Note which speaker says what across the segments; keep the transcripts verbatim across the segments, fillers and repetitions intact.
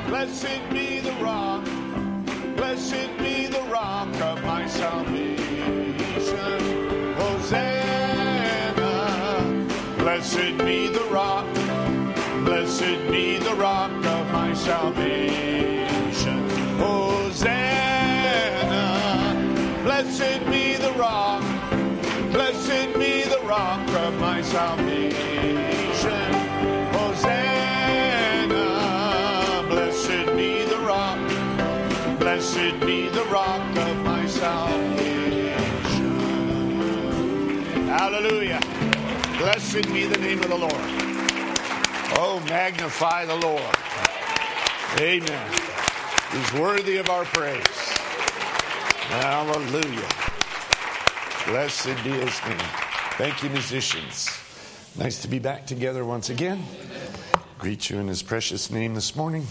Speaker 1: Blessed be the rock. Blessed be the rock of my salvation. Hosanna. Blessed be the rock. Blessed be the rock of my salvation. Hosanna. Blessed be the rock. Blessed be the rock of my salvation. Hosanna. Blessed be the rock. Blessed be the rock of my salvation. Hallelujah. Blessed be the name of the Lord. Oh, magnify the Lord. Amen. He's worthy of our praise. Hallelujah. Blessed be his name. Thank you, musicians. Nice to be back together once again. Greet you in his precious name this morning.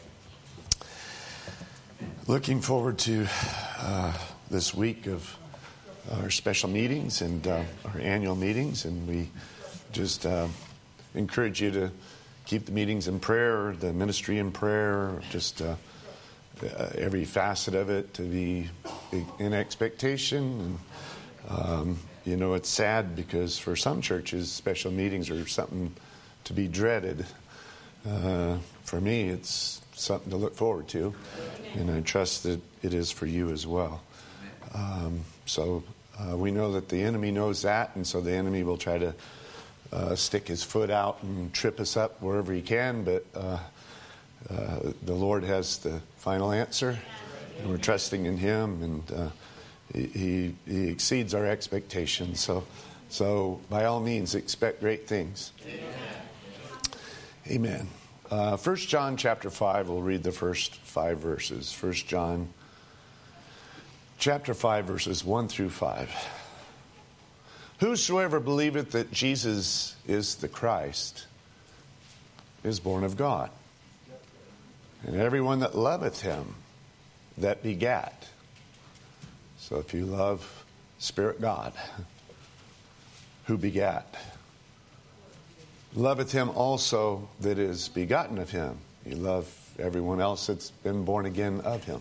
Speaker 1: Looking forward to uh, this week of our special meetings and uh, our annual meetings, and we just uh, encourage you to keep the meetings in prayer, the ministry in prayer, just uh, uh, every facet of it to be in expectation. And um, you know, it's sad because for some churches, special meetings are something to be dreaded. Uh, for me, it's something to look forward to, and I trust that it is for you as well. Um, so uh, we know that the enemy knows that, and so the enemy will try to uh, stick his foot out and trip us up wherever he can, but uh, uh, the Lord has the final answer, and we're trusting in him, and uh, he, he exceeds our expectations. So, so by all means, expect great things. Amen. Amen. Uh, First John chapter five, we'll read the first five verses. First John chapter five, verses one through five. Whosoever believeth that Jesus is the Christ is born of God. And everyone that loveth him that begat. So if you love Spirit God, who begat, loveth him also that is begotten of him. You love everyone else that's been born again of him.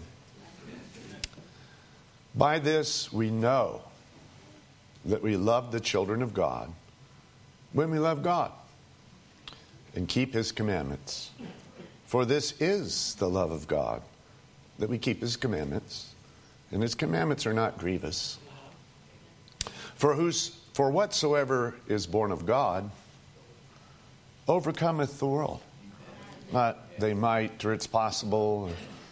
Speaker 1: By this we know that we love the children of God when we love God and keep his commandments. For this is the love of God, that we keep his commandments, and his commandments are not grievous. For whose, for whatsoever is born of God overcometh the world. Not they might, or it's possible. Or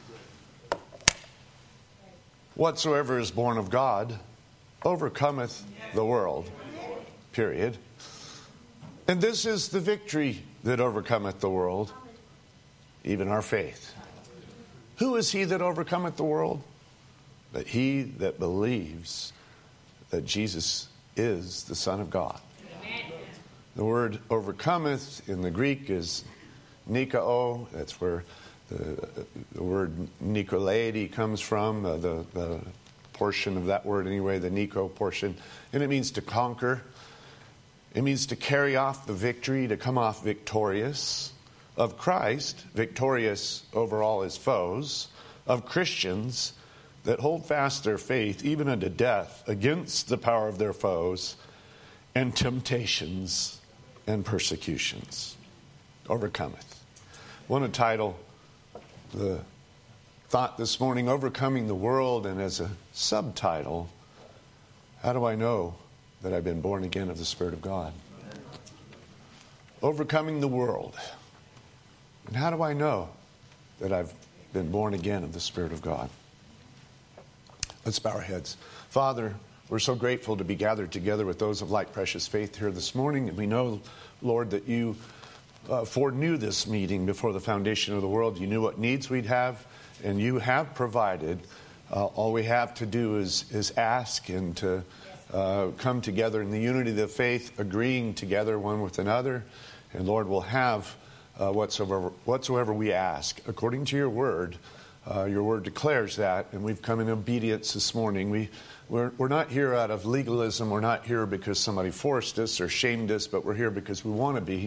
Speaker 1: whatsoever is born of God overcometh the world. Period. And this is the victory that overcometh the world, even our faith. Who is he that overcometh the world? But he that believes that Jesus is the Son of God. The word overcometh in the Greek is nikao. That's where the, the word nikolaity comes from, uh, the, the portion of that word anyway, the Nico portion. And it means to conquer. It means to carry off the victory, to come off victorious. Of Christ, victorious over all his foes. Of Christians that hold fast their faith even unto death against the power of their foes and temptations and persecutions. Overcometh. I want to title the thought this morning, Overcoming the World, and as a subtitle, how do I know that I've been born again of the Spirit of God? Overcoming the world. And how do I know that I've been born again of the Spirit of God? Let's bow our heads. Father, we're so grateful to be gathered together with those of like precious faith here this morning. And we know, Lord, that you uh, foreknew this meeting before the foundation of the world. You knew what needs we'd have, and you have provided. Uh, all we have to do is, is ask and to uh, come together in the unity of the faith, agreeing together one with another. And Lord, we'll have uh, whatsoever, whatsoever we ask according to your word. Uh, your word declares that, and we've come in obedience this morning. We, we're, we're not here out of legalism. We're not here because somebody forced us or shamed us, but we're here because we want to be.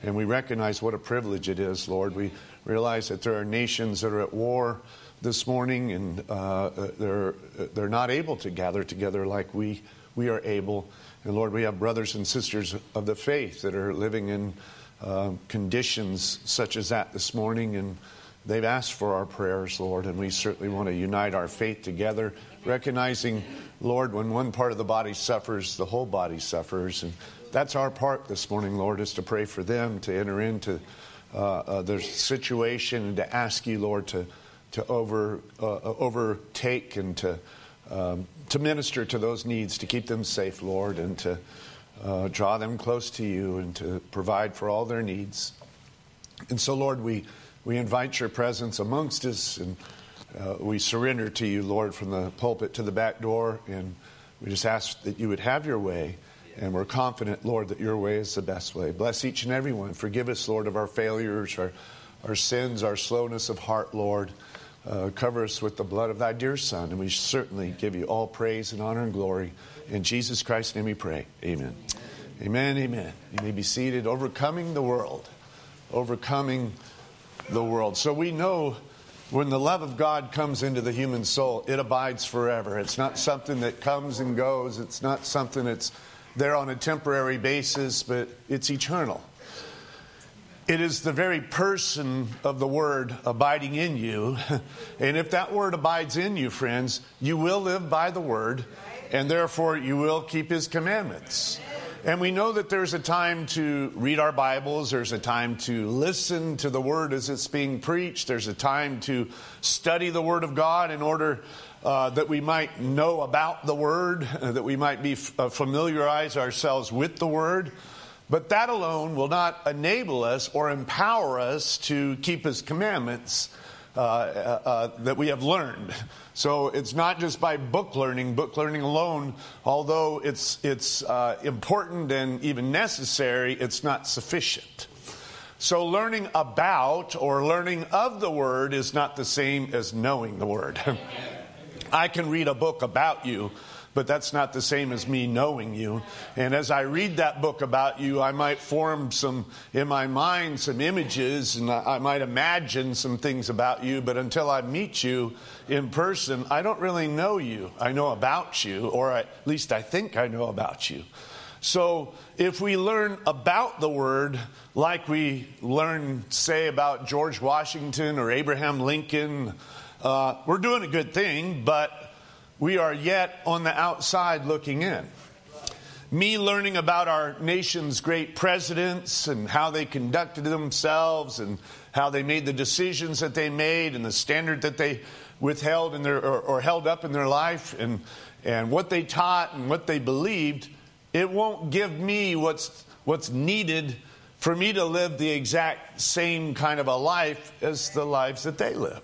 Speaker 1: And we recognize what a privilege it is, Lord. We realize that there are nations that are at war this morning, and uh, they're they're not able to gather together like we we are able. And Lord, we have brothers and sisters of the faith that are living in uh, conditions such as that this morning, and they've asked for our prayers, Lord, and we certainly want to unite our faith together, recognizing, Lord, when one part of the body suffers, the whole body suffers. And that's our part this morning, Lord, is to pray for them, to enter into uh, uh, their situation, and to ask you, Lord, to to over uh, overtake and to um, to minister to those needs, to keep them safe, Lord, and to uh, draw them close to you and to provide for all their needs. And so, Lord, we we invite your presence amongst us, and uh, we surrender to you, Lord, from the pulpit to the back door, and we just ask that you would have your way. And we're confident, Lord, that your way is the best way. Bless each and every one. Forgive us, Lord, of our failures, our, our sins, our slowness of heart, Lord. Uh, cover us with the blood of thy dear Son. And we certainly give you all praise and honor and glory. In Jesus Christ's name we pray. Amen. Amen, amen. You may be seated. Overcoming the world. Overcoming the world. So we know when the love of God comes into the human soul, it abides forever. It's not something that comes and goes. It's not something that's there on a temporary basis, but it's eternal. It is the very person of the Word abiding in you. And if that Word abides in you, friends, you will live by the Word, and therefore you will keep His commandments. And we know that there's a time to read our Bibles. There's a time to listen to the Word as it's being preached. There's a time to study the Word of God in order uh, that we might know about the Word, uh, that we might be uh, familiarize ourselves with the Word. But that alone will not enable us or empower us to keep His commandments uh, uh, uh, that we have learned. So it's not just by book learning. Book learning alone, although it's it's uh, important and even necessary, it's not sufficient. So learning about or learning of the Word is not the same as knowing the Word. I can read a book about you, but that's not the same as me knowing you. And as I read that book about you, I might form some, in my mind, some images, and I might imagine some things about you, but until I meet you in person, I don't really know you. I know about you, or at least I think I know about you. So if we learn about the Word, like we learn, say, about George Washington or Abraham Lincoln, uh, we're doing a good thing, but we are yet on the outside looking in. Me learning about our nation's great presidents and how they conducted themselves and how they made the decisions that they made and the standard that they withheld in their or, or held up in their life and and what they taught and what they believed, it won't give me what's what's needed for me to live the exact same kind of a life as the lives that they lived.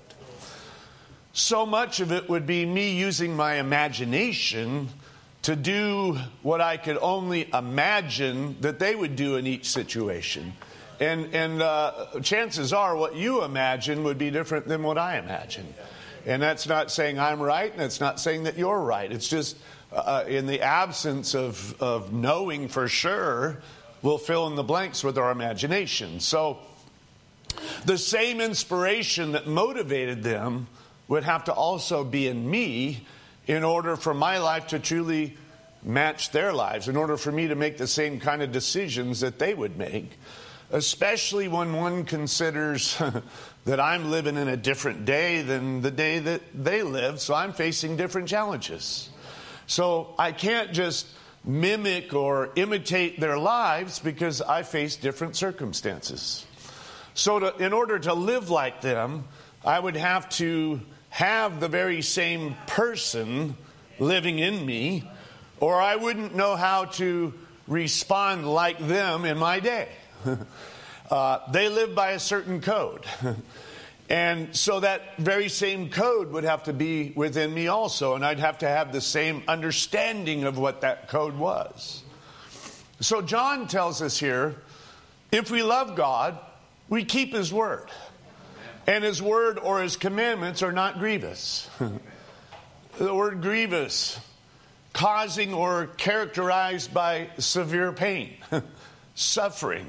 Speaker 1: So much of it would be me using my imagination to do what I could only imagine that they would do in each situation. And, and uh, chances are what you imagine would be different than what I imagine. And that's not saying I'm right, and it's not saying that you're right. It's just uh, in the absence of, of knowing for sure, we'll fill in the blanks with our imagination. So the same inspiration that motivated them would have to also be in me in order for my life to truly match their lives, in order for me to make the same kind of decisions that they would make, especially when one considers that I'm living in a different day than the day that they live, so I'm facing different challenges. So I can't just mimic or imitate their lives because I face different circumstances. So to, in order to live like them, I would have to have the very same person living in me, or I wouldn't know how to respond like them in my day. uh, they live by a certain code. And so that very same code would have to be within me also, and I'd have to have the same understanding of what that code was. So John tells us here, if we love God, we keep His word. And His word or His commandments are not grievous. The word grievous, causing or characterized by severe pain, suffering,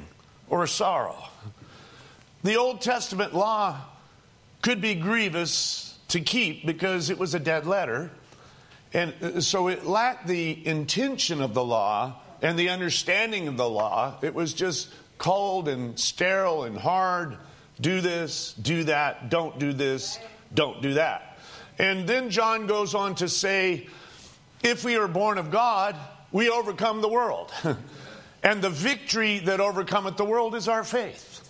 Speaker 1: or sorrow. The Old Testament law could be grievous to keep because it was a dead letter. And so it lacked the intention of the law and the understanding of the law. It was just cold and sterile and hard. Do this, do that, don't do this, don't do that. And then John goes on to say, if we are born of God, we overcome the world. And the victory that overcometh the world is our faith.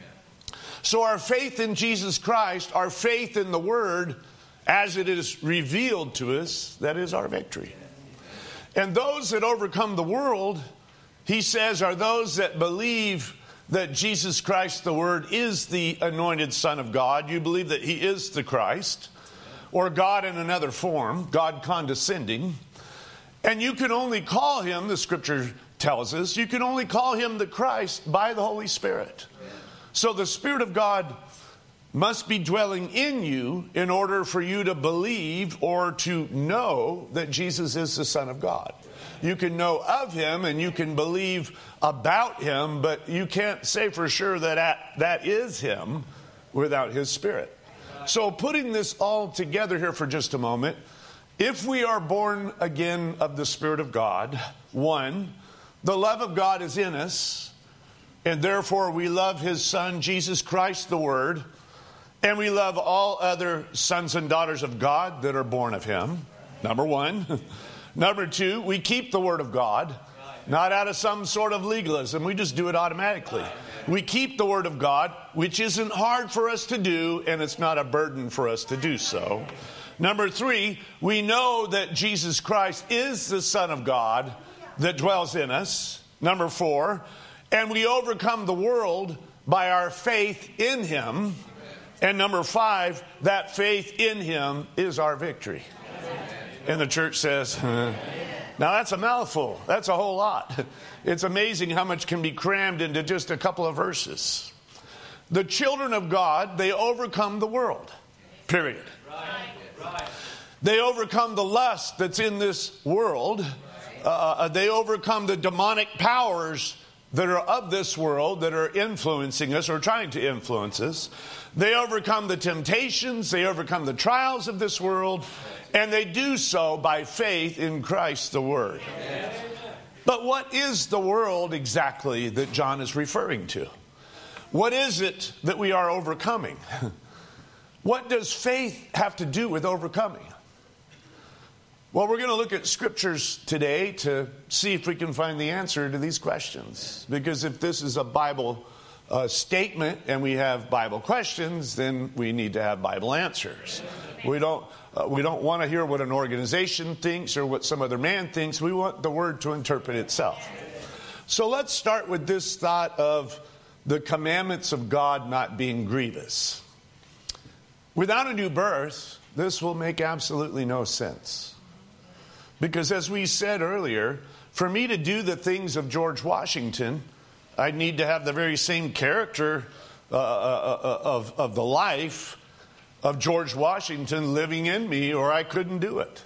Speaker 1: So our faith in Jesus Christ, our faith in the Word, as it is revealed to us, that is our victory. And those that overcome the world, he says, are those that believe that Jesus Christ, the Word, is the anointed Son of God. You believe that he is the Christ, or God in another form, God condescending. And you can only call him, the Scripture tells us, you can only call him the Christ by the Holy Spirit. So the Spirit of God must be dwelling in you in order for you to believe or to know that Jesus is the Son of God. You can know of him and you can believe about him, but you can't say for sure that that is him without his Spirit. So putting this all together here for just a moment, if we are born again of the Spirit of God, one, the love of God is in us, and therefore we love his Son, Jesus Christ, the Word, and we love all other sons and daughters of God that are born of him. Number one. Number two, we keep the Word of God, not out of some sort of legalism. We just do it automatically. We keep the Word of God, which isn't hard for us to do, and it's not a burden for us to do so. Number three, we know that Jesus Christ is the Son of God that dwells in us. Number four, and we overcome the world by our faith in him. And number five, that faith in him is our victory. And the church says, now that's a mouthful. That's a whole lot. It's amazing how much can be crammed into just a couple of verses. The children of God, they overcome the world. Period. They overcome the lust that's in this world. Uh, they overcome the demonic powers that are of this world, that are influencing us or trying to influence us. They overcome the temptations, they overcome the trials of this world, and they do so by faith in Christ the Word. But what is the world exactly that John is referring to? What is it that we are overcoming? What does faith have to do with overcoming? Well, we're going to look at scriptures today to see if we can find the answer to these questions. Because if this is a Bible uh, statement and we have Bible questions, then we need to have Bible answers. We don't, uh, we don't want to hear what an organization thinks or what some other man thinks. We want the Word to interpret itself. So let's start with this thought of the commandments of God not being grievous. Without a new birth, this will make absolutely no sense. Because as we said earlier, for me to do the things of George Washington, I need to have the very same character uh, uh, of, of the life of George Washington living in me, or I couldn't do it.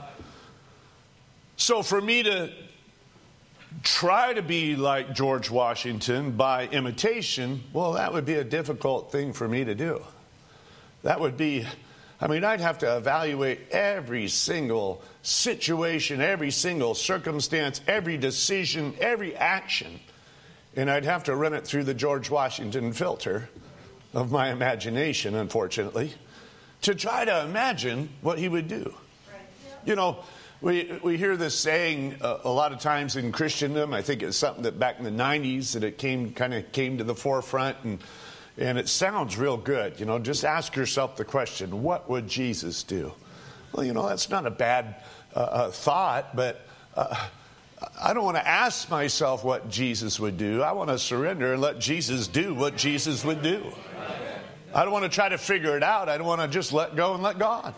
Speaker 1: So for me to try to be like George Washington by imitation, well, that would be a difficult thing for me to do. That would be... I mean, I'd have to evaluate every single situation, every single circumstance, every decision, every action. And I'd have to run it through the George Washington filter of my imagination, unfortunately, to try to imagine what he would do. You know, we we hear this saying a, a lot of times in Christendom. I think it's something that back in the nineties that it came kind of came to the forefront, and And it sounds real good. You know, just ask yourself the question, what would Jesus do? Well, you know, that's not a bad uh, uh, thought, but uh, I don't want to ask myself what Jesus would do. I want to surrender and let Jesus do what Jesus would do. I don't want to try to figure it out. I don't want to just let go and let God.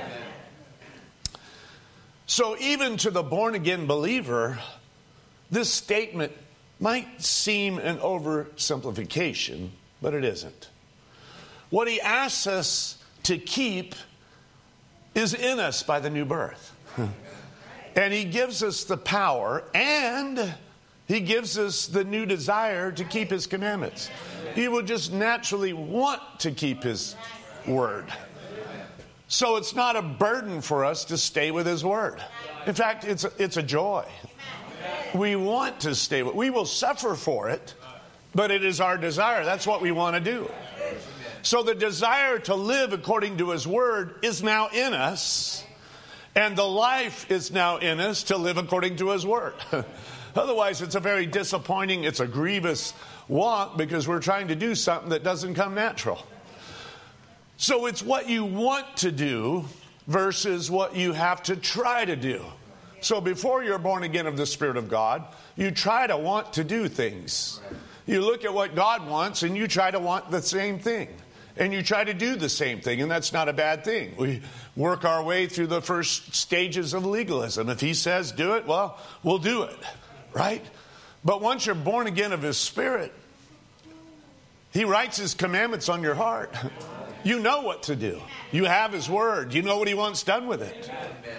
Speaker 1: So even to the born-again believer, this statement might seem an oversimplification, but it isn't. What he asks us to keep is in us by the new birth. And he gives us the power and He gives us the new desire to keep his commandments. You will just naturally want to keep his word. So it's not a burden for us to stay with his word. In fact, it's a, it's a joy. We want to stay with, we will suffer for it, but it is our desire. That's what we want to do. So the desire to live according to his word is now in us, and the life is now in us to live according to his word. Otherwise, it's a very disappointing, it's a grievous walk because we're trying to do something that doesn't come natural. So it's what you want to do versus what you have to try to do. So before you're born again of the Spirit of God, you try to want to do things. You look at what God wants and you try to want the same thing. And you try to do the same thing, and that's not a bad thing. We work our way through the first stages of legalism. If he says do it, well, we'll do it, right? But once you're born again of his Spirit, he writes his commandments on your heart. You know what to do. You have his word. You know what he wants done with it.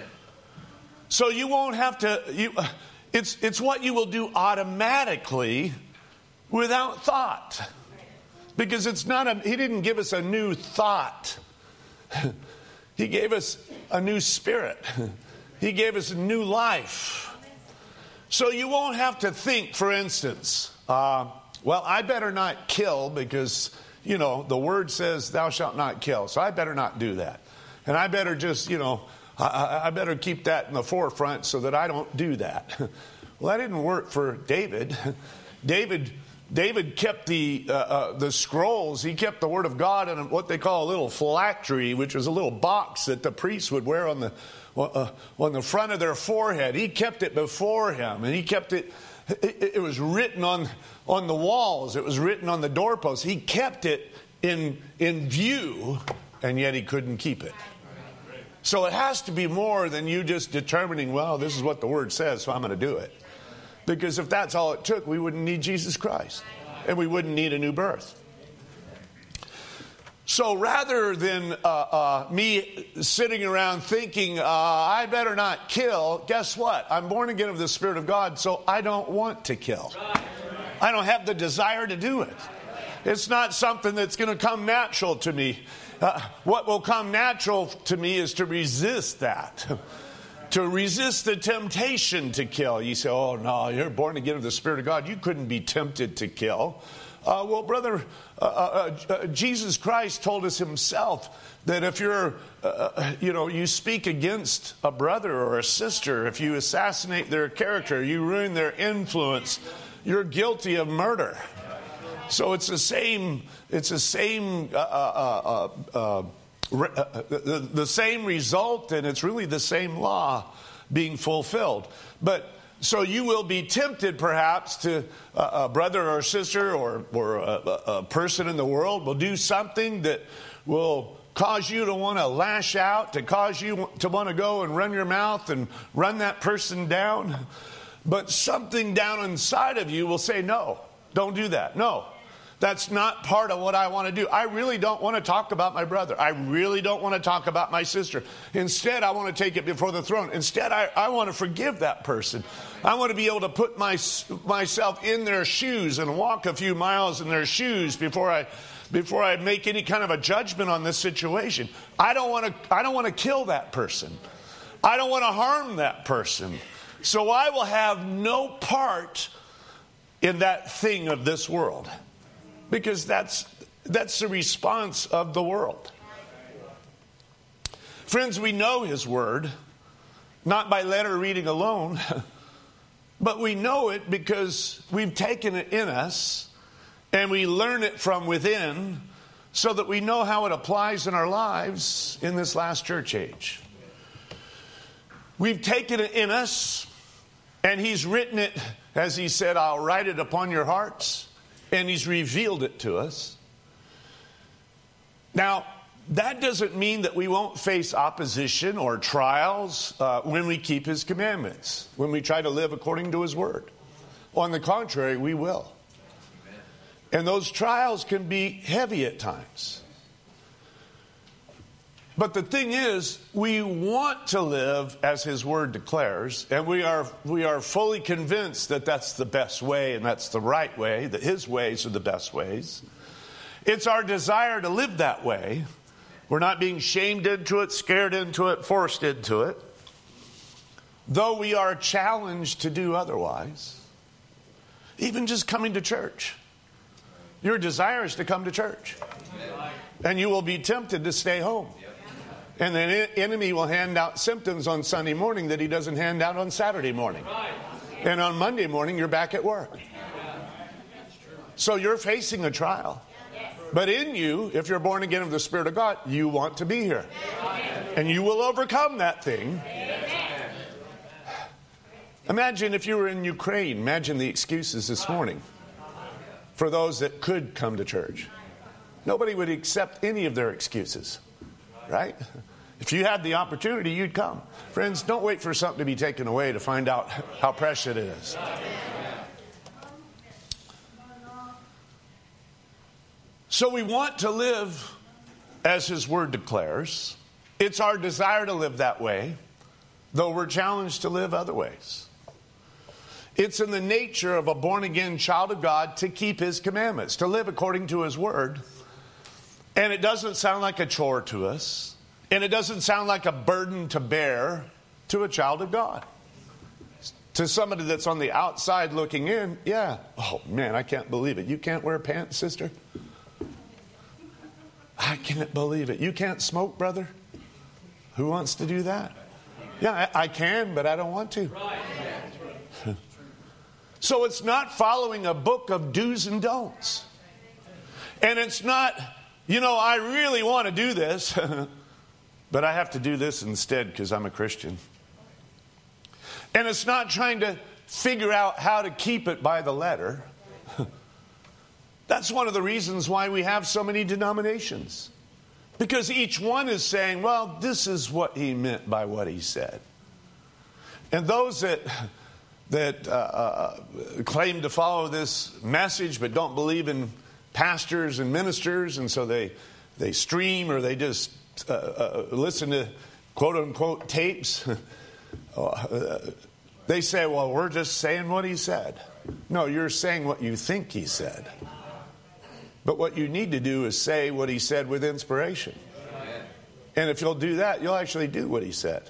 Speaker 1: So you won't have to, you, it's, it's what you will do automatically without thought. Because it's not a, he didn't give us a new thought. He gave us a new spirit. He gave us a new life. So you won't have to think, for instance, uh, well, I better not kill because, you know, the word says thou shalt not kill. So I better not do that. And I better just, you know, I, I better keep that in the forefront so that I don't do that. Well, that didn't work for David. David... David kept the uh, uh, the scrolls. He kept the word of God in what they call a little phylactery, which was a little box that the priests would wear on the uh, on the front of their forehead. He kept it before him, and he kept it. It, it was written on on the walls. It was written on the doorposts. He kept it in in view, and yet he couldn't keep it. So it has to be more than you just determining, well, this is what the word says, so I'm going to do it. Because if that's all it took, we wouldn't need Jesus Christ. And we wouldn't need a new birth. So rather than uh, uh, me sitting around thinking, uh, I better not kill, guess what? I'm born again of the Spirit of God, so I don't want to kill. I don't have the desire to do it. It's not something that's going to come natural to me. Uh, what will come natural to me is to resist that. To resist the temptation to kill. You say, oh, no, you're born again of the Spirit of God. You couldn't be tempted to kill. Uh, well, brother, uh, uh, uh, Jesus Christ told us himself that if you're, uh, you know, you speak against a brother or a sister, if you assassinate their character, you ruin their influence, you're guilty of murder. So it's the same, it's the same, uh, uh, uh, uh, The, the same result, and it's really the same law being fulfilled. But so you will be tempted perhaps to uh, a brother or sister or, or a, a person in the world will do something that will cause you to want to lash out, to cause you to want to go and run your mouth and run that person down. But something down inside of you will say, no, don't do that. No. That's not part of what I want to do. I really don't want to talk about my brother. I really don't want to talk about my sister. Instead, I want to take it before the throne. Instead, I, I want to forgive that person. I want to be able to put my, myself in their shoes and walk a few miles in their shoes before I before I make any kind of a judgment on this situation. I don't want to I don't want to kill that person. I don't want to harm that person. So I will have no part in that thing of this world. Because that's that's the response of the world. Friends, we know his word, not by letter reading alone, but we know it because we've taken it in us and we learn it from within so that we know how it applies in our lives in this last church age. We've taken it in us and he's written it, as he said, I'll write it upon your hearts. And he's revealed it to us. Now, that doesn't mean that we won't face opposition or trials uh, when we keep his commandments, when we try to live according to his word. On the contrary, we will. And those trials can be heavy at times. But the thing is, we want to live as His Word declares, and we are we are fully convinced that that's the best way and that's the right way, that His ways are the best ways. It's our desire to live that way. We're not being shamed into it, scared into it, forced into it. Though we are challenged to do otherwise. Even just coming to church. Your desire is to come to church. And you will be tempted to stay home. And the enemy will hand out symptoms on Sunday morning that he doesn't hand out on Saturday morning. And on Monday morning, you're back at work. So you're facing a trial. But in you, if you're born again of the Spirit of God, you want to be here. And you will overcome that thing. Imagine if you were in Ukraine. Imagine the excuses this morning for those that could come to church. Nobody would accept any of their excuses. Right? If you had the opportunity, you'd come. Friends, don't wait for something to be taken away to find out how precious it is. So we want to live as His Word declares. It's our desire to live that way, though we're challenged to live other ways. It's in the nature of a born-again child of God to keep His commandments, to live according to His Word. And it doesn't sound like a chore to us. And it doesn't sound like a burden to bear to a child of God. To somebody that's on the outside looking in, yeah. Oh, man, I can't believe it. You can't wear pants, sister? I can't believe it. You can't smoke, brother? Who wants to do that? Yeah, I, I can, but I don't want to. So it's not following a book of do's and don'ts. And it's not, you know, I really want to do this, but I have to do this instead because I'm a Christian. And it's not trying to figure out how to keep it by the letter. That's one of the reasons why we have so many denominations. Because each one is saying, well, this is what he meant by what he said. And those that that uh, uh, claim to follow this message but don't believe in pastors and ministers, and so they they stream or they just uh, uh, listen to quote-unquote tapes, uh, they say, well, we're just saying what he said. No, you're saying what you think he said. But what you need to do is say what he said with inspiration. And if you'll do that, you'll actually do what he said.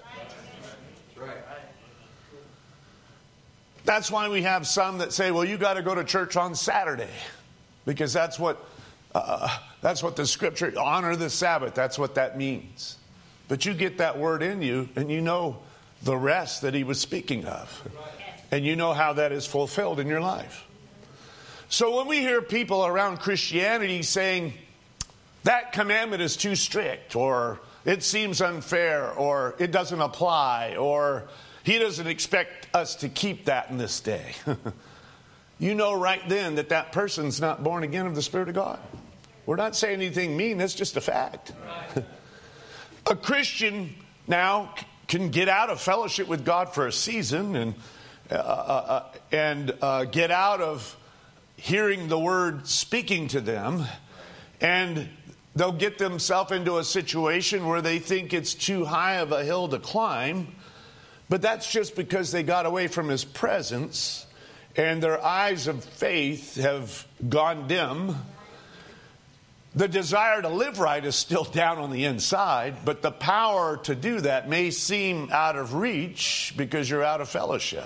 Speaker 1: That's why we have some that say, well, you got to go to church on Saturday. Because that's what uh, that's what the scripture, honor the Sabbath, that's what that means. But you get that word in you and you know the rest that he was speaking of. And you know how that is fulfilled in your life. So when we hear people around Christianity saying that commandment is too strict, or it seems unfair, or it doesn't apply, or he doesn't expect us to keep that in this day, you know right then that that person's not born again of the Spirit of God. We're not saying anything mean, that's just a fact. A Christian now can get out of fellowship with God for a season and uh, uh, and uh, get out of hearing the word speaking to them, and they'll get themselves into a situation where they think it's too high of a hill to climb, but that's just because they got away from his presence and their eyes of faith have gone dim. The desire to live right is still down on the inside, but the power to do that may seem out of reach because you're out of fellowship.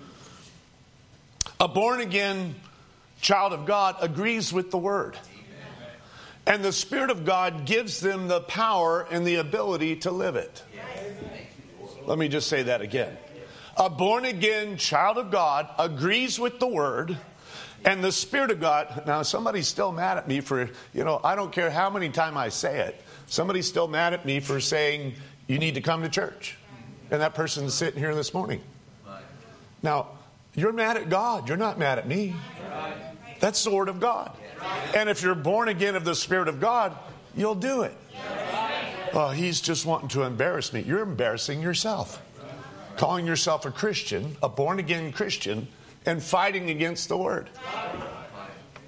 Speaker 1: A born-again child of God agrees with the Word. And the Spirit of God gives them the power and the ability to live it. Let me just say that again. A born-again child of God agrees with the Word, and the Spirit of God. Now, somebody's still mad at me for, you know, I don't care how many times I say it. Somebody's still mad at me for saying you need to come to church. And that person's sitting here this morning. Now, you're mad at God. You're not mad at me. That's the Word of God. And if you're born again of the Spirit of God, you'll do it. Oh, he's just wanting to embarrass me. You're embarrassing yourself. Calling yourself a Christian, a born again Christian, and fighting against the Word.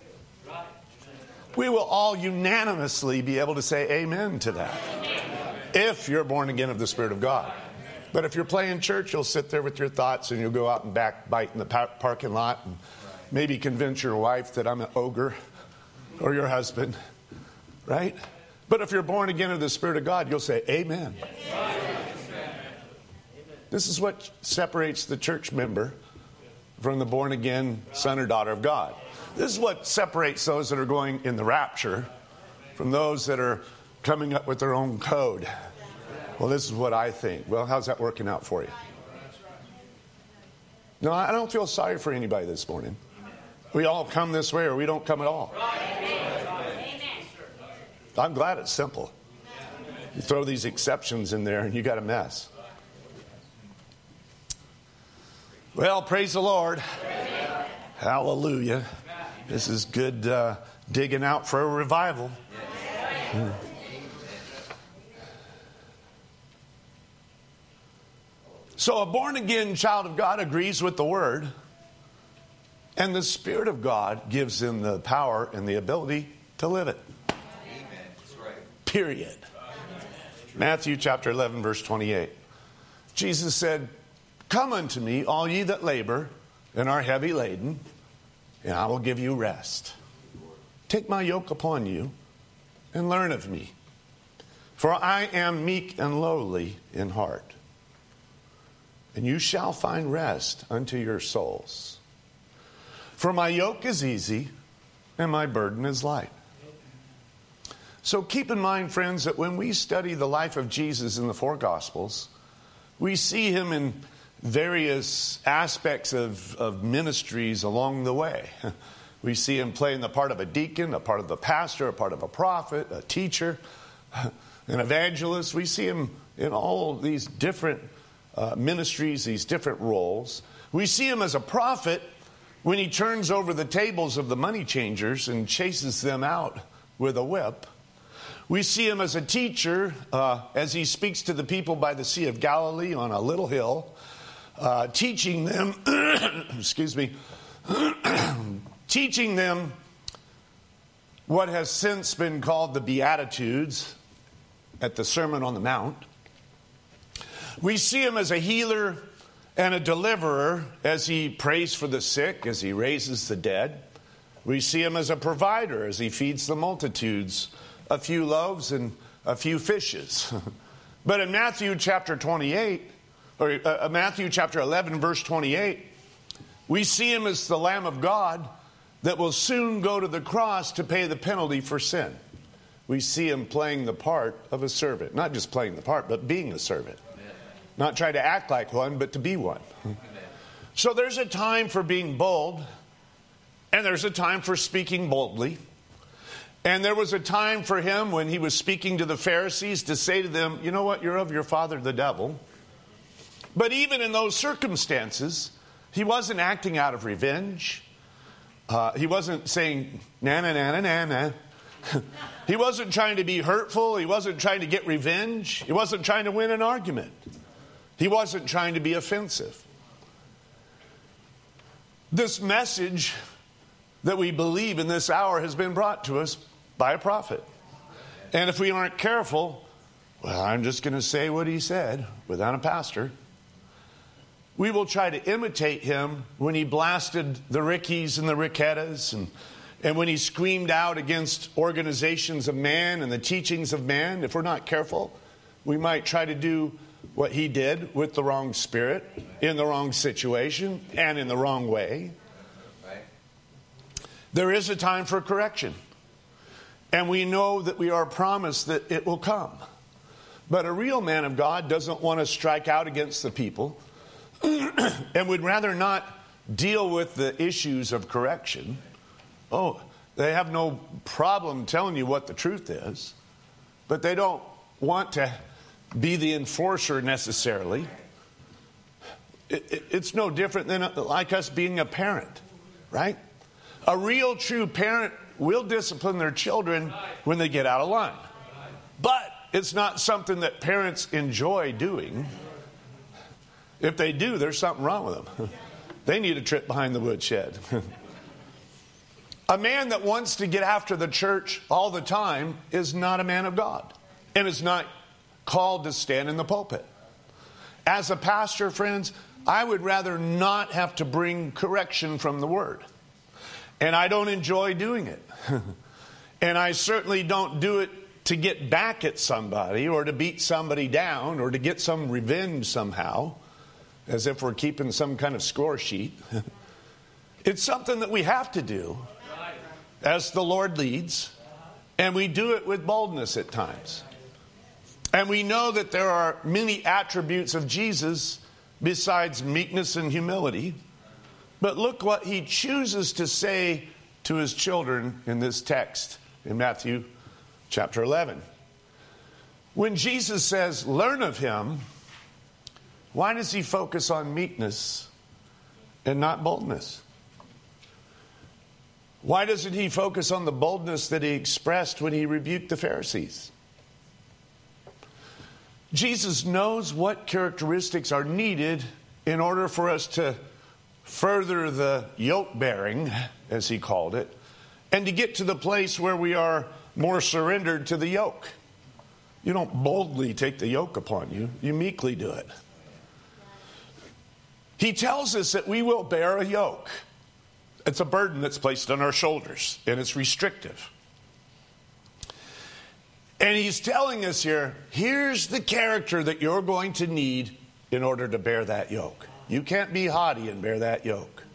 Speaker 1: We will all unanimously be able to say amen to that. If you're born again of the Spirit of God. But if you're playing church, you'll sit there with your thoughts and you'll go out and backbite in the parking lot and maybe convince your wife that I'm an ogre or your husband, right? But if you're born again of the Spirit of God, you'll say, amen. Amen. This is what separates the church member from the born again son or daughter of God. This is what separates those that are going in the rapture from those that are coming up with their own code. Well, this is what I think. Well, how's that working out for you? No, I don't feel sorry for anybody this morning. We all come this way or we don't come at all. I'm glad it's simple. You throw these exceptions in there and you got a mess. Well, praise the Lord. Hallelujah. This is good uh, digging out for a revival. Hmm. So a born-again child of God agrees with the Word, and the Spirit of God gives them the power and the ability to live it. Period. Matthew chapter eleven, verse twenty-eight. Jesus said, come unto me, all ye that labor and are heavy laden, and I will give you rest. Take my yoke upon you and learn of me. For I am meek and lowly in heart. And you shall find rest unto your souls. For my yoke is easy and my burden is light. So keep in mind, friends, that when we study the life of Jesus in the four Gospels, we see him in various aspects of, of ministries along the way. We see him playing the part of a deacon, a part of the pastor, a part of a prophet, a teacher, an evangelist. We see him in all these different uh, ministries, these different roles. We see him as a prophet when he turns over the tables of the money changers and chases them out with a whip. We see him as a teacher uh, as he speaks to the people by the Sea of Galilee on a little hill, uh, teaching them, excuse me, teaching them what has since been called the Beatitudes at the Sermon on the Mount. We see him as a healer and a deliverer as he prays for the sick, as he raises the dead. We see him as a provider as he feeds the multitudes, a few loaves and a few fishes. But in Matthew chapter twenty-eight, or uh, Matthew chapter eleven, verse twenty-eight, we see him as the Lamb of God that will soon go to the cross to pay the penalty for sin. We see him playing the part of a servant. Not just playing the part, but being a servant. Not trying to act like one, but to be one. So there's a time for being bold, and there's a time for speaking boldly. And there was a time for him when he was speaking to the Pharisees to say to them, you know what, you're of your father the devil. But even in those circumstances, he wasn't acting out of revenge. Uh, he wasn't saying, na na na na na na. He wasn't trying to be hurtful. He wasn't trying to get revenge. He wasn't trying to win an argument. He wasn't trying to be offensive. This message that we believe in this hour has been brought to us by a prophet. And if we aren't careful, well, I'm just going to say what he said without a pastor. We will try to imitate him when he blasted the Rickies and the Rickettas and, and when he screamed out against organizations of man and the teachings of man. If we're not careful, we might try to do what he did with the wrong spirit, in the wrong situation, and in the wrong way. There is a time for correction. And we know that we are promised that it will come. But a real man of God doesn't want to strike out against the people and would rather not deal with the issues of correction. Oh, they have no problem telling you what the truth is, but they don't want to be the enforcer necessarily. It, it, it's no different than like us being a parent, right? A real true parent will discipline their children when they get out of line. But it's not something that parents enjoy doing. If they do, there's something wrong with them. They need a trip behind the woodshed. A man that wants to get after the church all the time is not a man of God and is not called to stand in the pulpit. As a pastor, friends, I would rather not have to bring correction from the Word. And I don't enjoy doing it. And I certainly don't do it to get back at somebody or to beat somebody down or to get some revenge somehow, as if we're keeping some kind of score sheet. It's something that we have to do as the Lord leads, and we do it with boldness at times. And we know that there are many attributes of Jesus besides meekness and humility. But look what he chooses to say to his children in this text in Matthew chapter eleven. When Jesus says, learn of him, why does he focus on meekness and not boldness? Why doesn't he focus on the boldness that he expressed when he rebuked the Pharisees? Jesus knows what characteristics are needed in order for us to further the yoke bearing, as he called it, and to get to the place where we are more surrendered to the yoke. You don't boldly take the yoke upon you. You meekly do it. He tells us that we will bear a yoke. It's a burden that's placed on our shoulders, and it's restrictive. And he's telling us here, here's the character that you're going to need in order to bear that yoke. You can't be haughty and bear that yoke.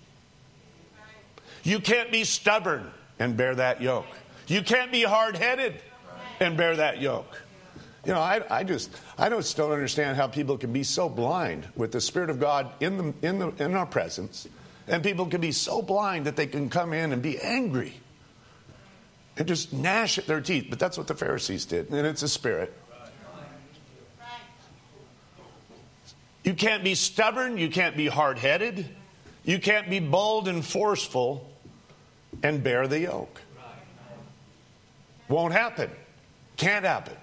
Speaker 1: You can't be stubborn and bear that yoke. You can't be hard-headed and bear that yoke. You know, I, I just, I just don't understand how people can be so blind with the Spirit of God in the, in the, in our presence, and people can be so blind that they can come in and be angry and just gnash at their teeth. But that's what the Pharisees did, and it's a spirit. You can't be stubborn. You can't be hard-headed. You can't be bold and forceful and bear the yoke. Won't happen. Can't happen.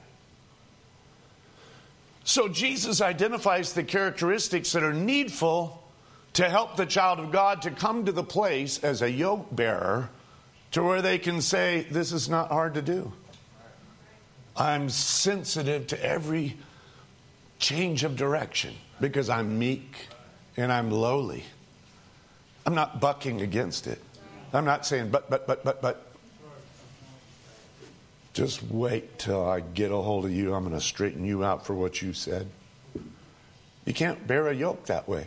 Speaker 1: So Jesus identifies the characteristics that are needful to help the child of God to come to the place as a yoke bearer to where they can say, this is not hard to do. I'm sensitive to every change of direction because I'm meek and I'm lowly. I'm not bucking against it. I'm not saying, but, but, but, but, but. Just wait till I get a hold of you. I'm going to straighten you out for what you said. You can't bear a yoke that way.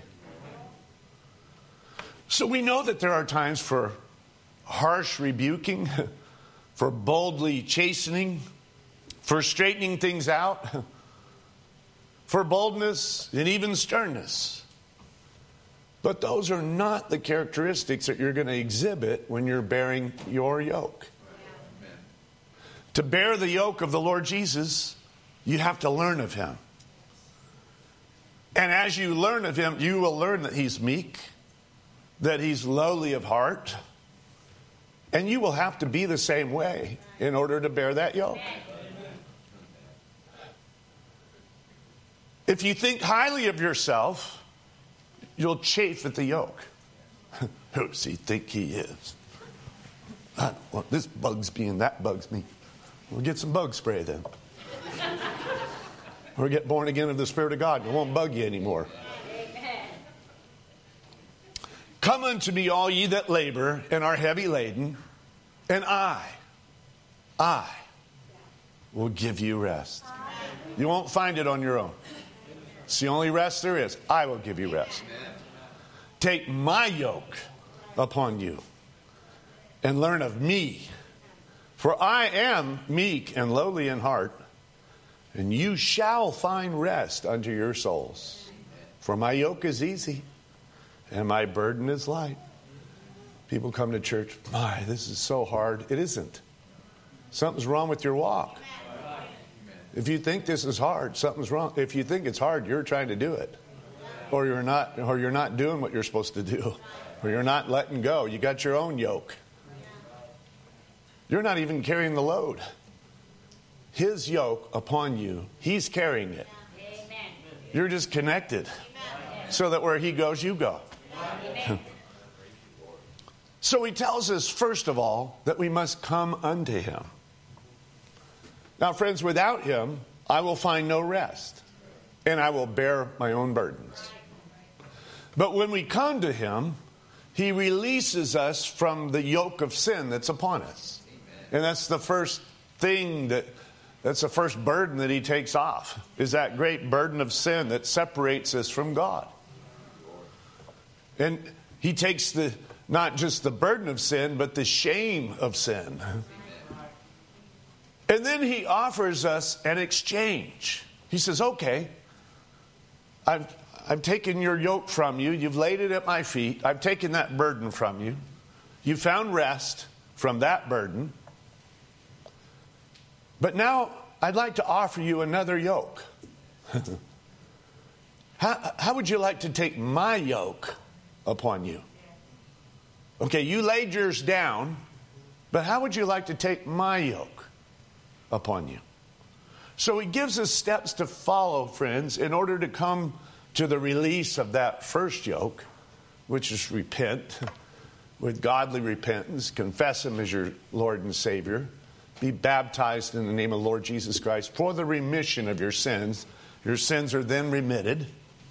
Speaker 1: So we know that there are times for harsh rebuking, for boldly chastening, for straightening things out, for boldness and even sternness. But those are not the characteristics that you're going to exhibit when you're bearing your yoke. To bear the yoke of the Lord Jesus, you have to learn of him. And as you learn of him, you will learn that he's meek, that he's lowly of heart, and you will have to be the same way in order to bear that yoke. If you think highly of yourself, you'll chafe at the yoke. Who does he think he is? I don't want this bugs me and that bugs me. We'll get some bug spray then. Or get born again of the Spirit of God and it won't bug you anymore. Come unto me, all ye that labor and are heavy laden, and I, I will give you rest. You won't find it on your own. It's the only rest there is. I will give you rest. Take my yoke upon you and learn of me. For I am meek and lowly in heart, and you shall find rest unto your souls. For my yoke is easy, and my burden is light. People come to church, my, this is so hard. It isn't. Something's wrong with your walk. If you think this is hard, something's wrong. If you think it's hard, you're trying to do it. Or you're not, or you're not doing what you're supposed to do. Or you're not letting go. You got your own yoke. You're not even carrying the load. His yoke upon you, he's carrying it. Amen. You're just connected. Amen. So that where he goes, you go. So he tells us, first of all, that we must come unto him. Now, friends, without him, I will find no rest, and I will bear my own burdens. But when we come to him, he releases us from the yoke of sin that's upon us. And that's the first thing that, that's the first burden that he takes off, is that great burden of sin that separates us from God. And he takes the, not just the burden of sin, but the shame of sin. And then he offers us an exchange. He says, okay, I've, I've taken your yoke from you. You've laid it at my feet. I've taken that burden from you. You found rest from that burden. But now I'd like to offer you another yoke. how, how would you like to take my yoke upon you? Okay, you laid yours down, but how would you like to take my yoke upon you? So he gives us steps to follow, friends, in order to come to the release of that first yoke, which is repent with godly repentance, confess him as your Lord and Savior, be baptized in the name of the Lord Jesus Christ for the remission of your sins. Your sins are then remitted.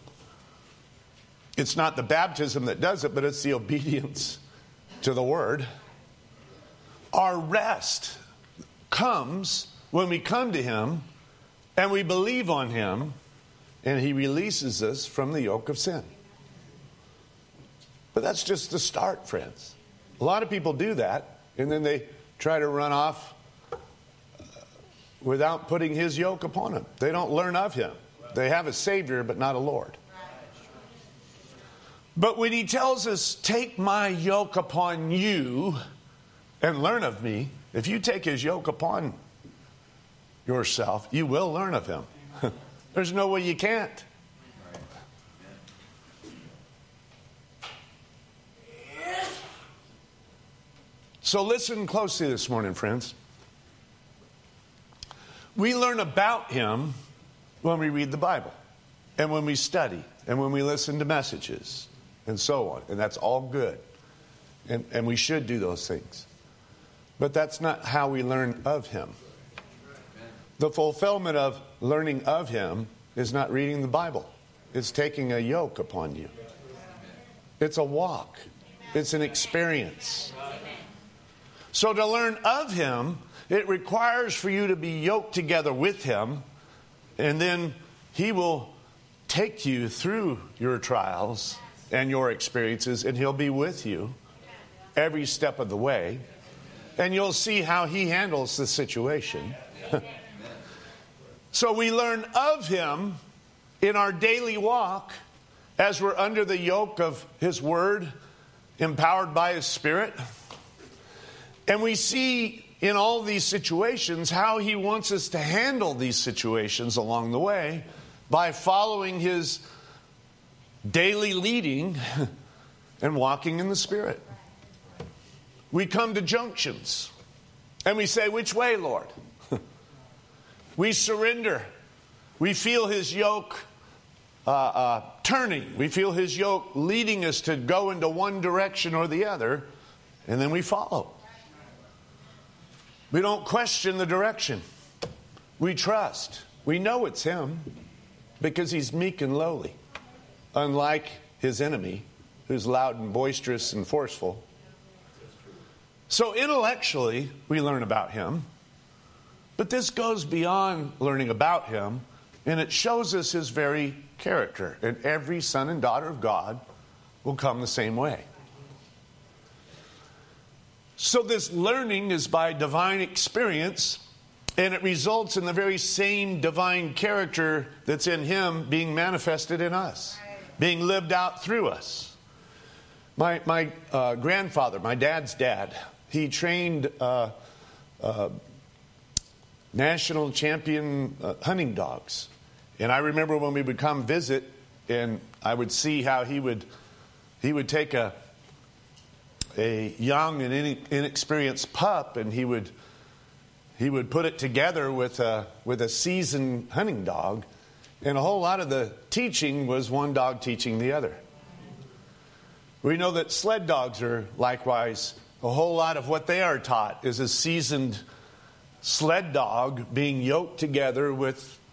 Speaker 1: It's not the baptism that does it, but it's the obedience to the word. Our rest comes when we come to him and we believe on him, and he releases us from the yoke of sin. But that's just the start, friends. A lot of people do that, and then they try to run off without putting his yoke upon them. They don't learn of him. They have a Savior, but not a Lord. But when he tells us, take my yoke upon you and learn of me, if you take his yoke upon yourself, you will learn of him. There's no way you can't. So listen closely this morning, friends. We learn about him when we read the Bible and when we study and when we listen to messages and so on. And that's all good. And, and we should do those things. But that's not how we learn of him. The fulfillment of learning of him is not reading the Bible. It's taking a yoke upon you. It's a walk. It's an experience. So to learn of him, it requires for you to be yoked together with him, and then he will take you through your trials and your experiences, and he'll be with you every step of the way, and you'll see how he handles the situation. So we learn of him in our daily walk as we're under the yoke of his word, empowered by his Spirit. And we see in all these situations how he wants us to handle these situations along the way by following his daily leading and walking in the Spirit. We come to junctions and we say, which way, Lord? We surrender. We feel his yoke uh, uh, turning. We feel his yoke leading us to go into one direction or the other, and then we follow. We don't question the direction. We trust. We know it's him because he's meek and lowly, unlike his enemy, who's loud and boisterous and forceful. So intellectually, we learn about him. But this goes beyond learning about him, and it shows us his very character. And every son and daughter of God will come the same way. So this learning is by divine experience, and it results in the very same divine character that's in him being manifested in us, being lived out through us. My, my uh, grandfather, my dad's dad, he trained uh, uh, national champion uh, hunting dogs. And I remember when we would come visit, and I would see how he would he would take a a young and inexperienced pup, and he would he would put it together with a with a seasoned hunting dog, and a whole lot of the teaching was one dog teaching the other. We know that sled dogs are likewise, a whole lot of what they are taught is a seasoned sled dog being yoked together with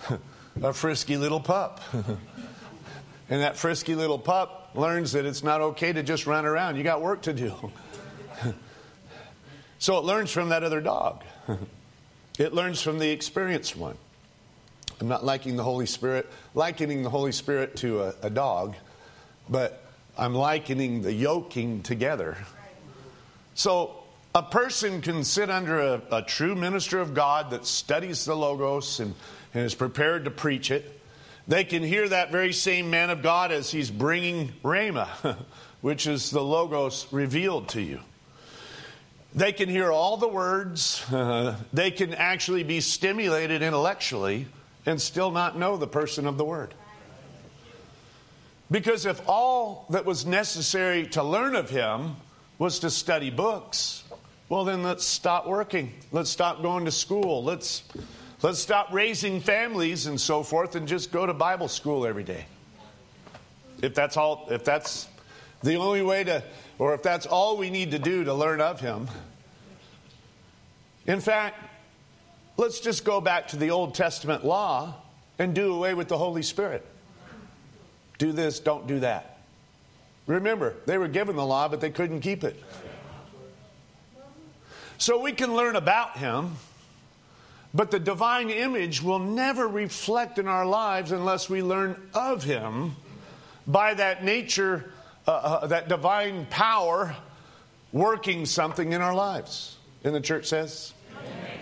Speaker 1: a frisky little pup. And that frisky little pup learns that it's not okay to just run around. You got work to do. So it learns from that other dog. It learns from the experienced one. I'm not liking the Holy Spirit, likening the Holy Spirit to a, a dog, but I'm likening the yoking together. So a person can sit under a, a true minister of God that studies the Logos and, and is prepared to preach it. They can hear that very same man of God as he's bringing Rhema, which is the Logos revealed to you. They can hear all the words. Uh, they can actually be stimulated intellectually and still not know the person of the Word. Because if all that was necessary to learn of Him was to study books, well then let's stop working. Let's stop going to school. Let's, let's stop raising families and so forth and just go to Bible school every day. If that's all, if that's the only way to, or if that's all we need to do to learn of Him. In fact, let's just go back to the Old Testament law and do away with the Holy Spirit. Do this, don't do that. Remember, they were given the law, but they couldn't keep it. So we can learn about Him, but the divine image will never reflect in our lives unless we learn of Him by that nature, uh, uh, that divine power working something in our lives. And the church says? Amen.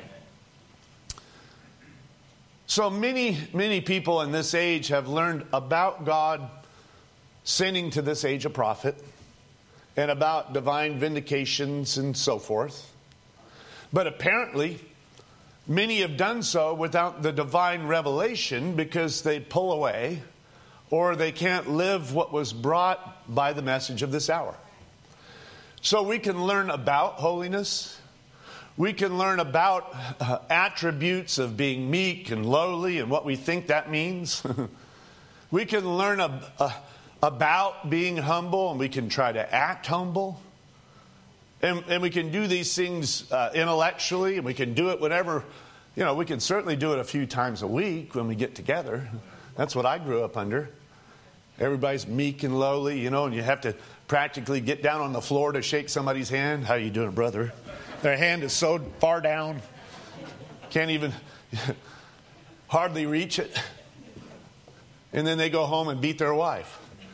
Speaker 1: So many, many people in this age have learned about God sending to this age a prophet and about divine vindications and so forth. But apparently, many have done so without the divine revelation because they pull away or they can't live what was brought by the message of this hour. So we can learn about holiness. We can learn about uh, attributes of being meek and lowly and what we think that means. We can learn a, a, about being humble, and we can try to act humble. And, and we can do these things uh, intellectually, and we can do it whenever, you know, we can certainly do it a few times a week when we get together. That's what I grew up under. Everybody's meek and lowly, you know, and you have to practically get down on the floor to shake somebody's hand. How you doing, brother? Their hand is so far down, can't even hardly reach it. And then they go home and beat their wife.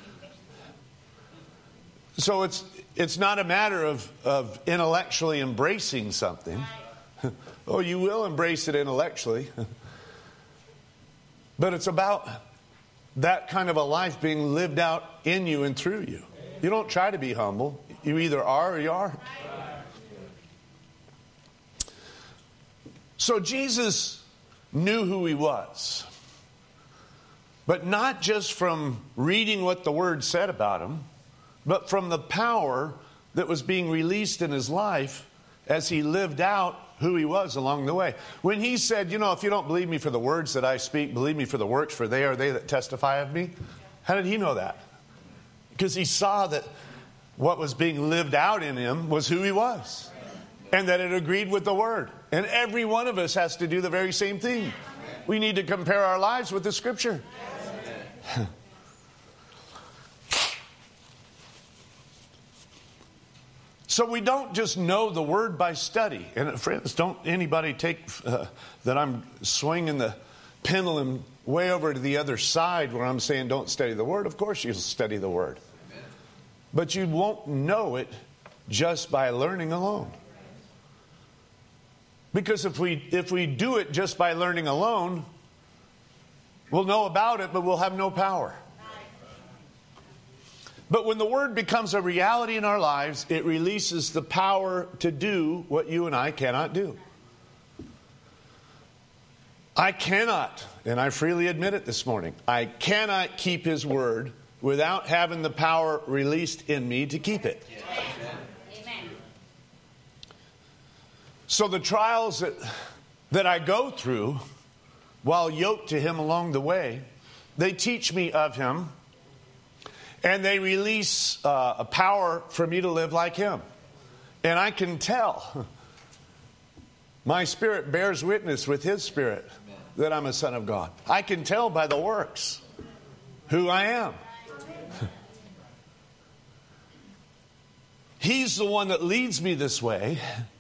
Speaker 1: So it's it's not a matter of, of intellectually embracing something. Oh, you will embrace it intellectually. But it's about that kind of a life being lived out in you and through you. You don't try to be humble. You either are or you aren't. So Jesus knew who He was. But not just from reading what the Word said about Him, but from the power that was being released in His life as He lived out who He was along the way. When He said, you know, if you don't believe me for the words that I speak, believe me for the works, for they are they that testify of me. How did He know that? Because He saw that what was being lived out in Him was who He was. And that it agreed with the Word. And every one of us has to do the very same thing. We need to compare our lives with the Scripture. So we don't just know the Word by study. And friends, don't anybody take uh, that I'm swinging the pendulum way over to the other side where I'm saying don't study the Word. Of course you'll study the Word. But you won't know it just by learning alone. Because if we if we do it just by learning alone, we'll know about it, but we'll have no power. But when the Word becomes a reality in our lives, it releases the power to do what you and I cannot do. I cannot, and I freely admit it this morning, I cannot keep His Word without having the power released in me to keep it. Amen. So the trials that, that I go through while yoked to Him along the way, they teach me of Him. And they release uh, a power for me to live like Him. And I can tell. My spirit bears witness with His spirit that I'm a son of God. I can tell by the works who I am. He's the one that leads me this way.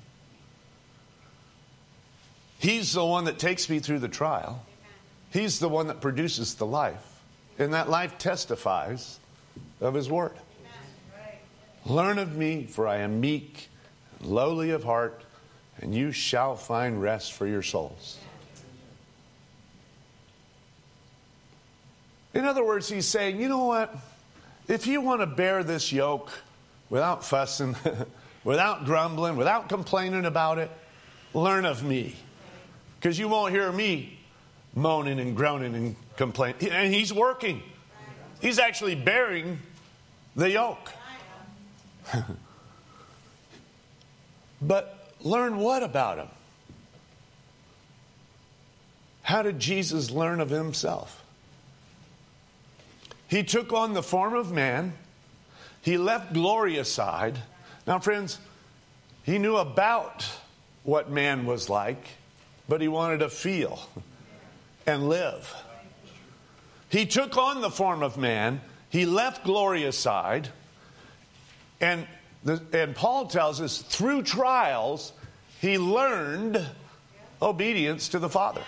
Speaker 1: He's the one that takes me through the trial. He's the one that produces the life. And that life testifies of His word. Learn of me, for I am meek and lowly of heart, and you shall find rest for your souls. In other words, He's saying, you know what? If you want to bear this yoke without fussing, without grumbling, without complaining about it, learn of me. Because you won't hear me moaning and groaning and complaining. And He's working. He's actually bearing the yoke. But learn what about Him? How did Jesus learn of Himself? He took on the form of man. He left glory aside. Now, friends, He knew about what man was like, but He wanted to feel and live. He took on the form of man. He left glory aside. And, the, and Paul tells us through trials, He learned obedience to the Father.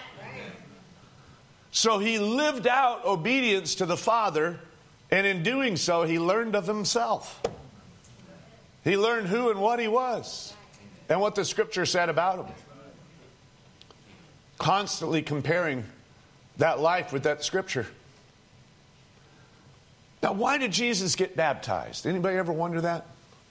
Speaker 1: So He lived out obedience to the Father, and in doing so, He learned of Himself. He learned who and what He was, and what the Scripture said about Him. Constantly comparing that life with that Scripture. Now, why did Jesus get baptized? Anybody ever wonder that?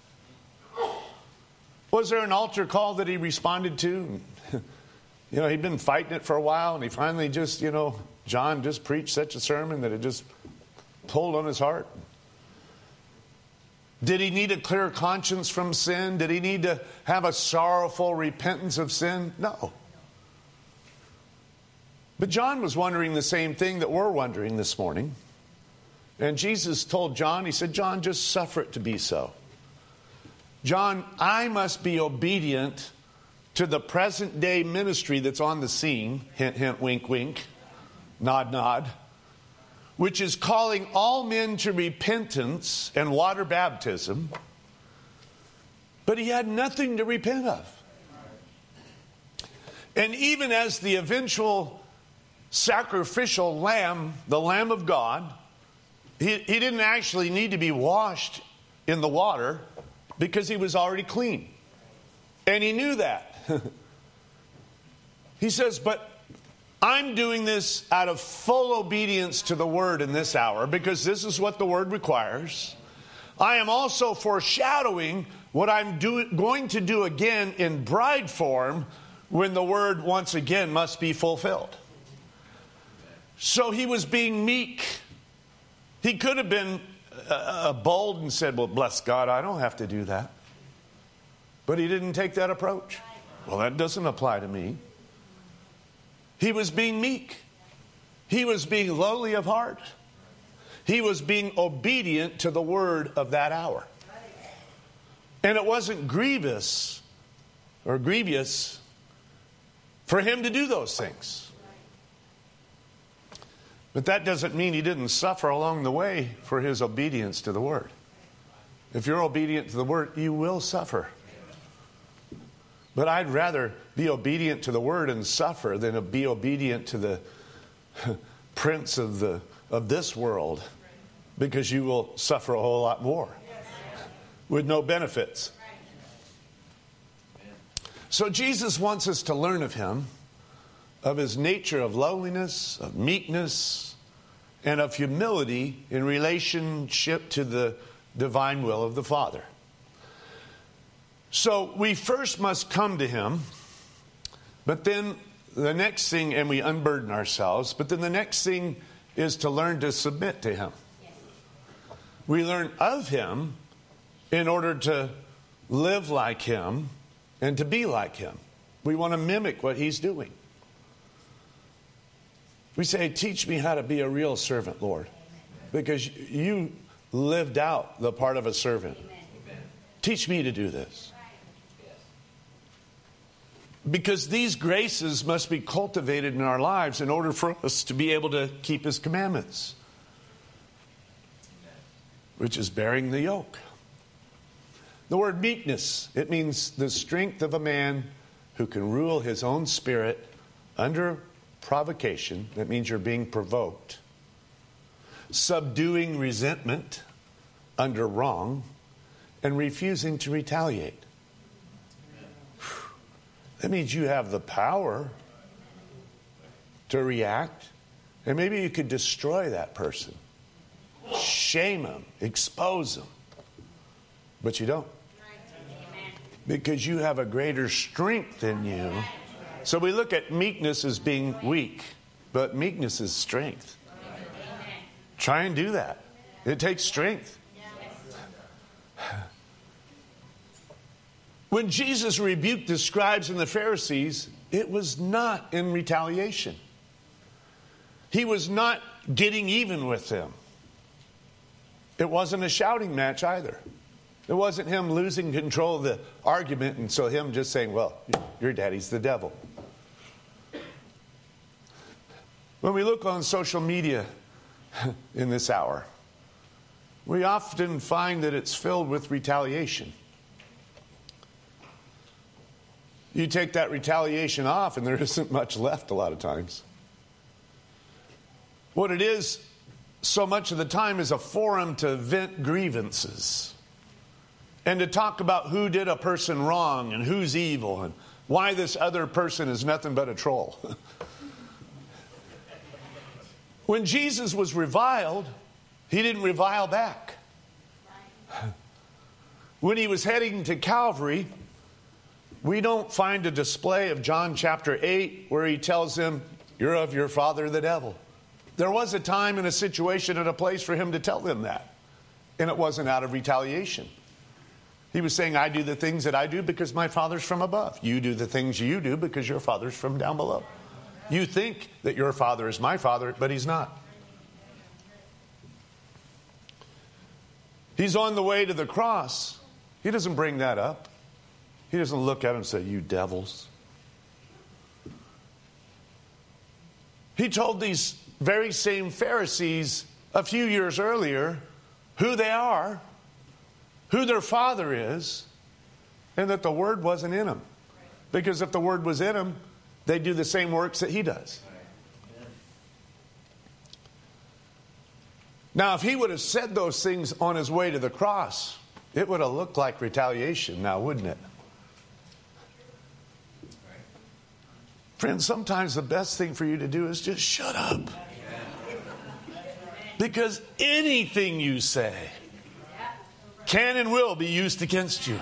Speaker 1: Was there an altar call that He responded to? You know, he'd been fighting it for a while, and he finally just, you know, John just preached such a sermon that it just pulled on his heart. Did he need a clear conscience from sin? Did he need to have a sorrowful repentance of sin? No. But John was wondering the same thing that we're wondering this morning. And Jesus told John, He said, John, just suffer it to be so. John, I must be obedient to the present day ministry that's on the scene, hint, hint, wink, wink, nod, nod, which is calling all men to repentance and water baptism. But He had nothing to repent of. And even as the eventual sacrificial lamb, the Lamb of God, he, he didn't actually need to be washed in the water because He was already clean. And He knew that. He says, but I'm doing this out of full obedience to the Word in this hour, because this is what the Word requires. I am also foreshadowing what I'm do, going to do again in bride form when the Word once again must be fulfilled. So He was being meek. He could have been uh, bold and said, well, bless God, I don't have to do that. But He didn't take that approach. Well, that doesn't apply to me. He was being meek. He was being lowly of heart. He was being obedient to the word of that hour. And it wasn't grievous or grievous for Him to do those things. But that doesn't mean He didn't suffer along the way for His obedience to the word. If you're obedient to the word, you will suffer. But I'd rather be obedient to the word and suffer than to be obedient to the prince of the of this world, because you will suffer a whole lot more with no benefits. So Jesus wants us to learn of Him, of His nature of lowliness, of meekness, and of humility in relationship to the divine will of the Father. So we first must come to Him, but then the next thing, and we unburden ourselves, but then the next thing is to learn to submit to Him. We learn of Him in order to live like Him and to be like Him. We want to mimic what He's doing. We say, teach me how to be a real servant, Lord, because you lived out the part of a servant. Teach me to do this. Because these graces must be cultivated in our lives in order for us to be able to keep His commandments, which is bearing the yoke. The word meekness, it means the strength of a man who can rule his own spirit under provocation. That means you're being provoked. Subduing resentment under wrong and refusing to retaliate. That means you have the power to react, and maybe you could destroy that person, shame them, expose them, but you don't. Because you have a greater strength in you. So we look at meekness as being weak, but meekness is strength. Try and do that. It takes strength. When Jesus rebuked the scribes and the Pharisees, it was not in retaliation. He was not getting even with them. It wasn't a shouting match either. It wasn't him losing control of the argument and so him just saying, well, your daddy's the devil. When we look on social media in this hour, we often find that it's filled with retaliation. You take that retaliation off and there isn't much left a lot of times. What it is, so much of the time, is a forum to vent grievances and to talk about who did a person wrong and who's evil and why this other person is nothing but a troll. When Jesus was reviled, He didn't revile back. When He was heading to Calvary, we don't find a display of John chapter eight where He tells them, you're of your father the devil. There was a time and a situation and a place for Him to tell them that. And it wasn't out of retaliation. He was saying, I do the things that I do because my Father's from above. You do the things you do because your Father's from down below. You think that your Father is my Father, but He's not. He's on the way to the cross. He doesn't bring that up. He doesn't look at him and say, you devils. He told these very same Pharisees a few years earlier who they are, who their father is, and that the Word wasn't in them. Because if the Word was in them, they'd do the same works that He does. Now, if He would have said those things on His way to the cross, it would have looked like retaliation now, wouldn't it? Friends, sometimes the best thing for you to do is just shut up. Because anything you say can and will be used against you.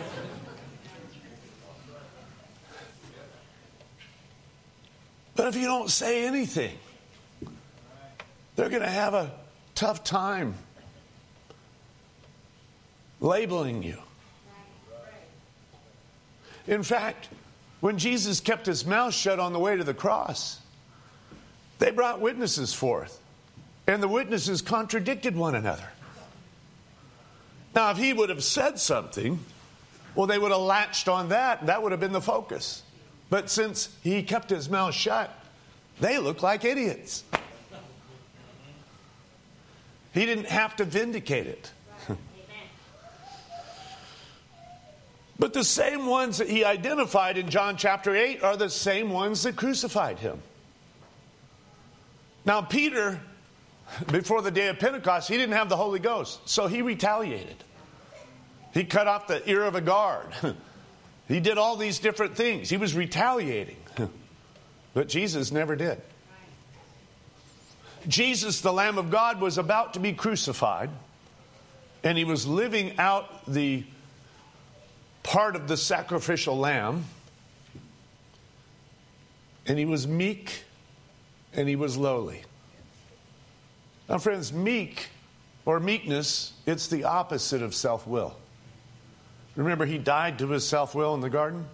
Speaker 1: But if you don't say anything, they're going to have a tough time labeling you. In fact, when Jesus kept His mouth shut on the way to the cross, they brought witnesses forth. And the witnesses contradicted one another. Now, if He would have said something, well, they would have latched on that, and that would have been the focus. But since He kept His mouth shut, they look like idiots. He didn't have to vindicate it. But the same ones that He identified in John chapter eight are the same ones that crucified Him. Now, Peter, before the day of Pentecost, he didn't have the Holy Ghost, so he retaliated. He cut off the ear of a guard. He did all these different things. He was retaliating. But Jesus never did. Jesus, the Lamb of God, was about to be crucified, and He was living out the part of the sacrificial lamb, and He was meek and He was lowly. Now, friends, meek or meekness, it's the opposite of self-will. Remember, He died to His self-will in the garden?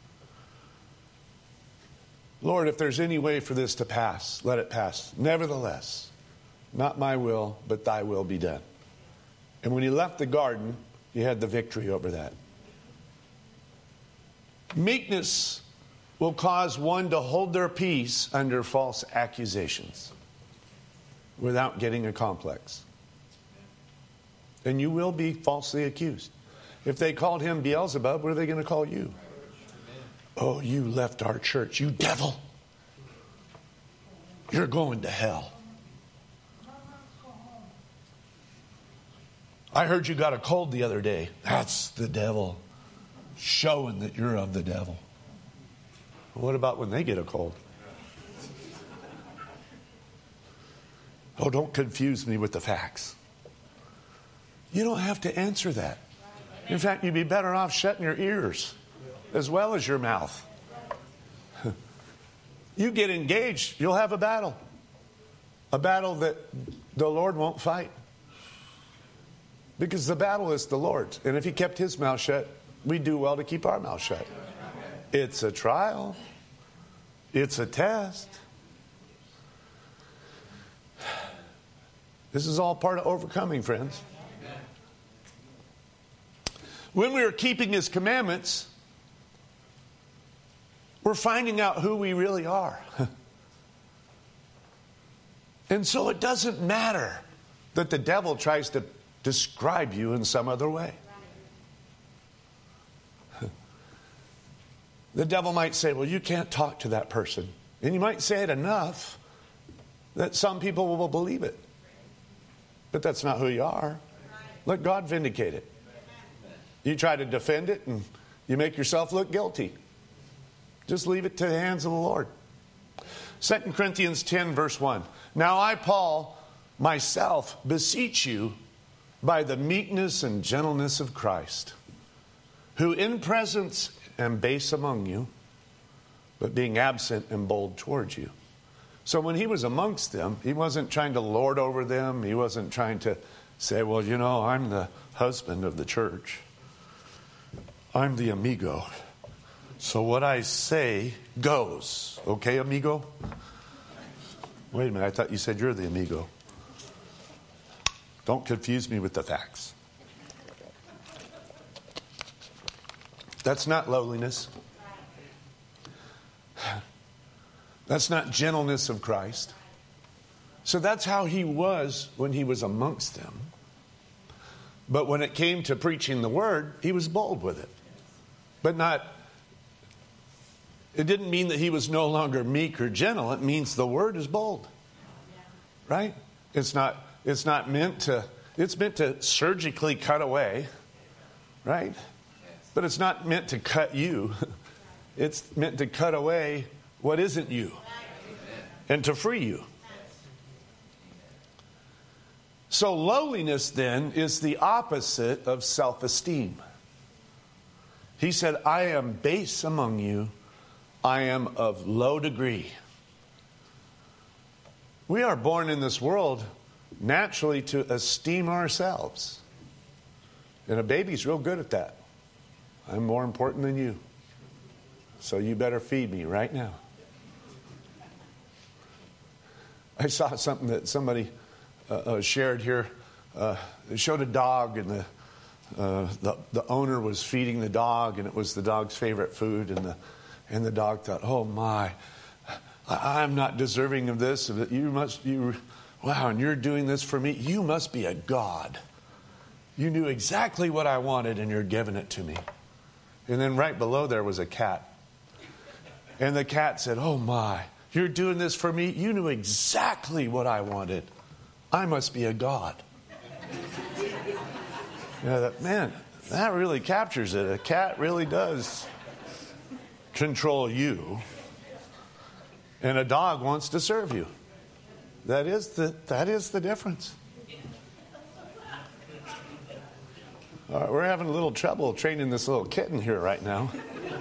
Speaker 1: Lord, if there's any way for this to pass, let it pass. Nevertheless, not my will, but Thy will be done. And when He left the garden, He had the victory over that. Meekness will cause one to hold their peace under false accusations without getting a complex. And you will be falsely accused. If they called him Beelzebub, what are they going to call you? Oh, you left our church, you devil. You're going to hell. I heard you got a cold the other day. That's the devil showing that you're of the devil. What about when they get a cold? Oh, don't confuse me with the facts. You don't have to answer that. In fact, you'd be better off shutting your ears as well as your mouth. You get engaged, you'll have a battle. A battle that the Lord won't fight. Because the battle is the Lord's. And if he kept his mouth shut, we do well to keep our mouth shut. It's a trial. It's a test. This is all part of overcoming, friends. When we are keeping his commandments, we're finding out who we really are. And so it doesn't matter that the devil tries to describe you in some other way. The devil might say, well, you can't talk to that person. And you might say it enough that some people will believe it. But that's not who you are. Let God vindicate it. You try to defend it and you make yourself look guilty. Just leave it to the hands of the Lord. Second Corinthians ten, verse one. Now I, Paul, myself beseech you by the meekness and gentleness of Christ, who in presence am base among you, but being absent am bold towards you. So when he was amongst them, he wasn't trying to lord over them. He wasn't trying to say, well, you know, I'm the husband of the church. I'm the amigo. So what I say goes. Okay, amigo? Wait a minute, I thought you said you're the amigo. Don't confuse me with the facts. That's not lowliness. That's not gentleness of Christ. So that's how he was when he was amongst them. But when it came to preaching the word, he was bold with it. But not, it didn't mean that he was no longer meek or gentle. It means the word is bold. Right? It's not, it's not meant to, it's meant to surgically cut away. Right? But it's not meant to cut you. It's meant to cut away what isn't you and to free you. So lowliness then is the opposite of self-esteem. He said, I am base among you. I am of low degree. We are born in this world naturally to esteem ourselves. And a baby's real good at that. I'm more important than you. So you better feed me right now. I saw something that somebody uh, uh, shared here. Uh, it showed a dog, and the, uh, the the owner was feeding the dog, and it was the dog's favorite food. And the and the dog thought, "Oh my, I, I'm not deserving of this. You must, you, wow, and you're doing this for me. You must be a god. You knew exactly what I wanted, and you're giving it to me." And then right below there was a cat, and the cat said, "Oh my. You're doing this for me. You knew exactly what I wanted. I must be a god." Yeah, that, man, that really captures it. A cat really does control you, and a dog wants to serve you. That is the that is the difference. All right, we're having a little trouble training this little kitten here right now.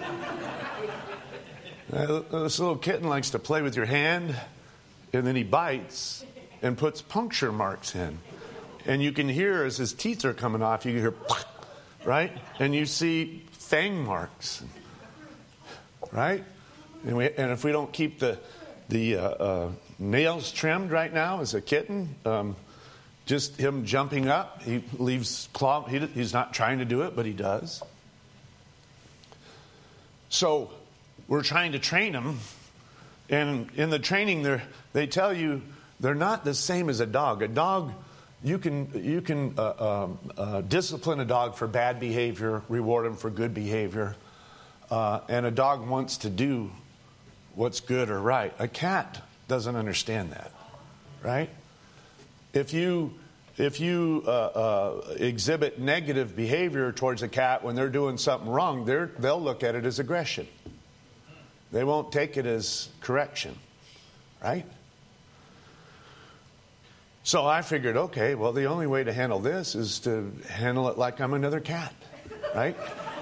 Speaker 1: Uh, this little kitten likes to play with your hand, and then he bites and puts puncture marks in. And you can hear as his teeth are coming off, you can hear, right? And you see fang marks, right? And, we, and if we don't keep the the uh, uh, nails trimmed right now as a kitten, um, just him jumping up, he leaves claw. He, he's not trying to do it, but he does. So we're trying to train them. And in the training, they they tell you they're not the same as a dog. A dog, you can you can uh, uh, uh, discipline a dog for bad behavior, reward him for good behavior, uh, and a dog wants to do what's good or right. A cat doesn't understand that, right? If you if you uh, uh, exhibit negative behavior towards a cat when they're doing something wrong, they're, they'll look at it as aggression. They won't take it as correction, right? So I figured, okay, well, the only way to handle this is to handle it like I'm another cat, right?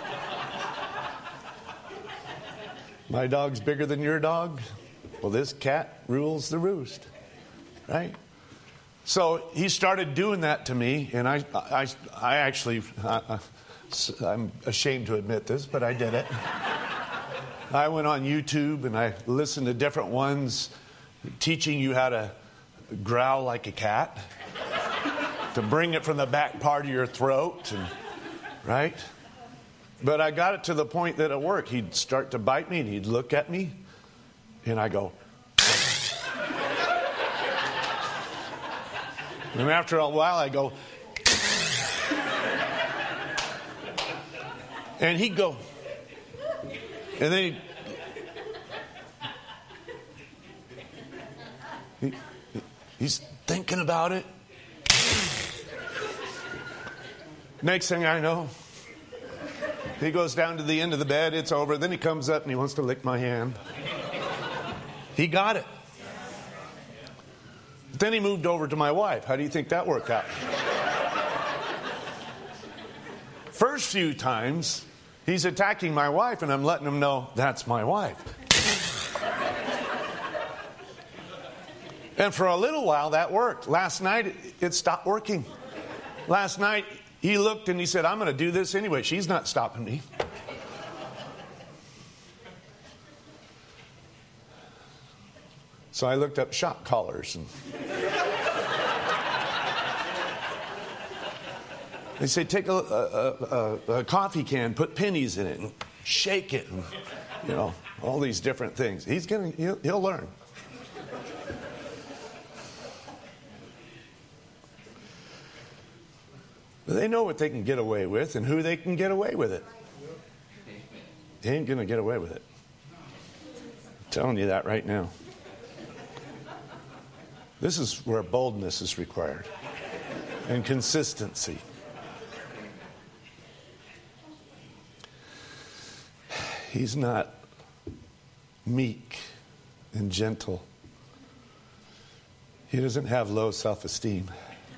Speaker 1: My dog's bigger than your dog. Well, this cat rules the roost, right? So he started doing that to me, and I, I, I actually, I, I'm ashamed to admit this, but I did it. I went on YouTube and I listened to different ones teaching you how to growl like a cat, to bring it from the back part of your throat, and right? But I got it to the point that it worked. He'd start to bite me and he'd look at me and I go. And after a while I go. And he'd go. And then he, he, he's thinking about it. Next thing I know, he goes down to the end of the bed. It's over. Then he comes up and he wants to lick my hand. He got it. But then he moved over to my wife. How do you think that worked out? First few times, he's attacking my wife, and I'm letting him know that's my wife. And for a little while, that worked. Last night, it, it stopped working. Last night, he looked and he said, I'm going to do this anyway. She's not stopping me. So I looked up shock collars. And they say, take a, a, a, a coffee can, put pennies in it, and shake it, and, you know, all these different things. He's gonna, he'll, he'll learn. But they know what they can get away with and who they can get away with it. They ain't gonna get away with it. I'm telling you that right now. This is where boldness is required and consistency. He's not meek and gentle. He doesn't have low self-esteem.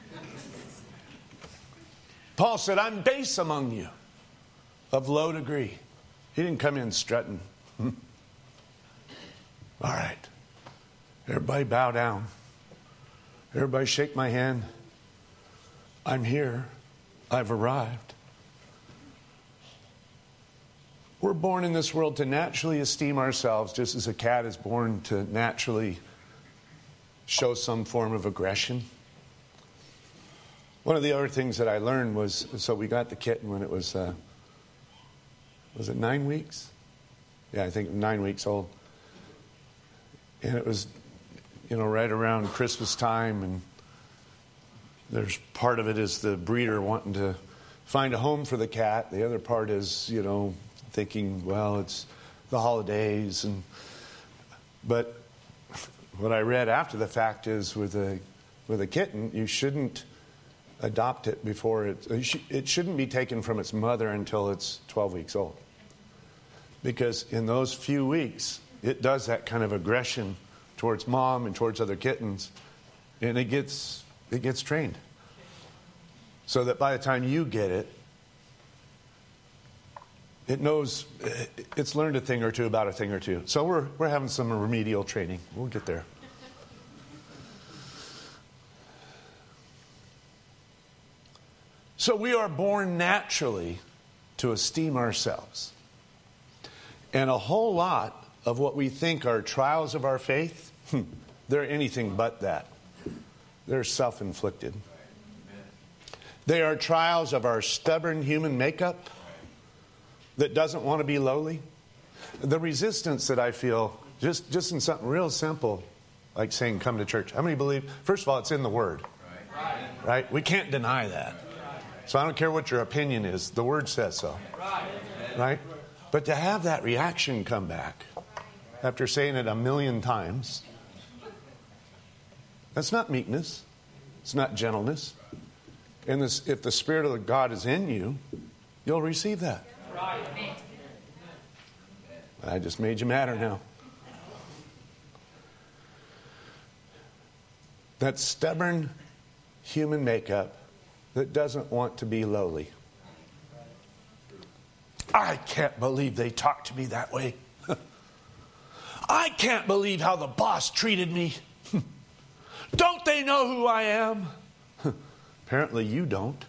Speaker 1: Paul said, I'm base among you, of low degree. He didn't come in strutting. Hmm. All right. Everybody bow down. Everybody shake my hand. I'm here. I've arrived. We're born in this world to naturally esteem ourselves, just as a cat is born to naturally show some form of aggression. One of the other things that I learned was, so we got the kitten when it was, uh, was it nine weeks? Yeah, I think nine weeks old. And it was, you know, right around Christmas time, and there's part of it is the breeder wanting to find a home for the cat. The other part is, you know, thinking, well, it's the holidays. And but what I read after the fact is with a with a kitten, you shouldn't adopt it before it, it shouldn't be taken from its mother until it's twelve weeks old. Because in those few weeks, it does that kind of aggression towards mom and towards other kittens, and it gets it gets trained. So that by the time you get it, it knows, it's learned a thing or two about a thing or two. So we're we're having some remedial training. We'll get there. So we are born naturally to esteem ourselves. And a whole lot of what we think are trials of our faith, they're anything but that. They're self-inflicted. They are trials of our stubborn human makeup that doesn't want to be lowly. The resistance that I feel, just, just in something real simple, like saying come to church. How many believe, first of all, it's in the Word. Right? Right? We can't deny that. So I don't care what your opinion is. The Word says so. Right? But to have that reaction come back after saying it a million times, that's not meekness. It's not gentleness. And this, if the Spirit of God is in you, you'll receive that. I just made you madder now. That stubborn human makeup that doesn't want to be lowly. I can't believe they talked to me that way. I can't believe how the boss treated me. Don't they know who I am? Apparently you don't.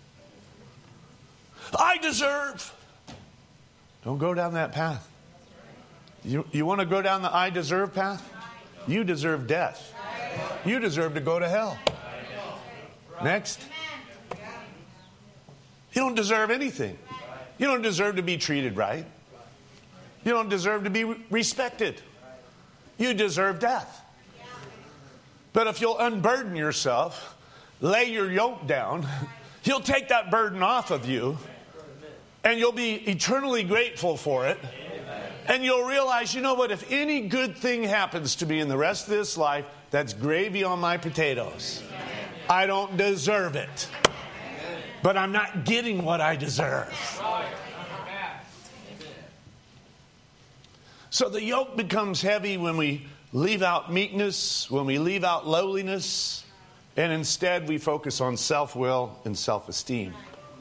Speaker 1: I deserve. Don't go down that path. You, you want to go down the I deserve path? You deserve death. You deserve to go to hell. Next. You don't deserve anything. You don't deserve to be treated right. You don't deserve to be respected. You deserve death. But if you'll unburden yourself, lay your yoke down, He'll take that burden off of you, and you'll be eternally grateful for it. And you'll realize, you know what, if any good thing happens to me in the rest of this life, that's gravy on my potatoes. I don't deserve it. But I'm not getting what I deserve. So the yoke becomes heavy when we leave out meekness, when we leave out lowliness, and instead we focus on self-will and self-esteem.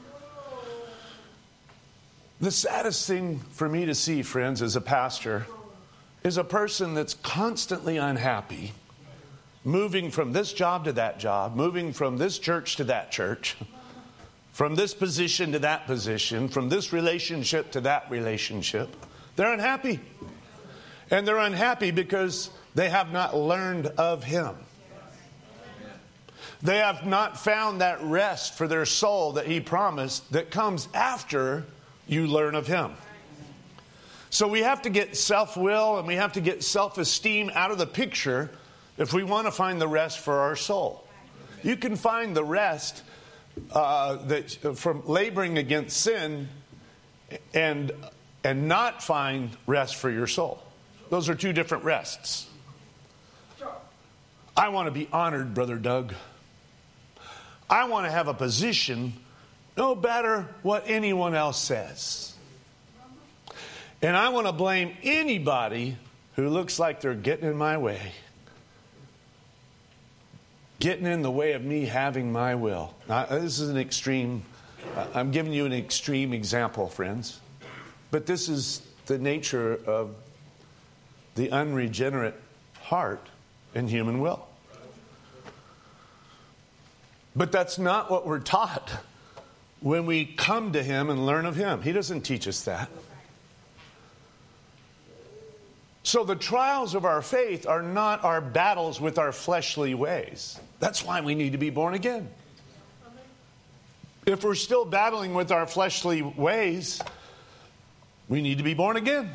Speaker 1: The saddest thing for me to see, friends, as a pastor, is a person that's constantly unhappy, moving from this job to that job, moving from this church to that church, from this position to that position, from this relationship to that relationship. They're unhappy. And they're unhappy because they have not learned of Him. They have not found that rest for their soul that He promised that comes after you learn of Him. So we have to get self-will and we have to get self-esteem out of the picture if we want to find the rest for our soul. You can find the rest uh, that from laboring against sin and and not find rest for your soul. Those are two different rests. I want to be honored, Brother Doug. I want to have a position no matter what anyone else says. And I want to blame anybody who looks like they're getting in my way. Getting in the way of me having my will. Now, this is an extreme, I'm giving you an extreme example, friends. But this is the nature of the unregenerate heart and human will. But that's not what we're taught when we come to Him and learn of Him. He doesn't teach us that. So the trials of our faith are not our battles with our fleshly ways. That's why we need to be born again. If we're still battling with our fleshly ways, we need to be born again.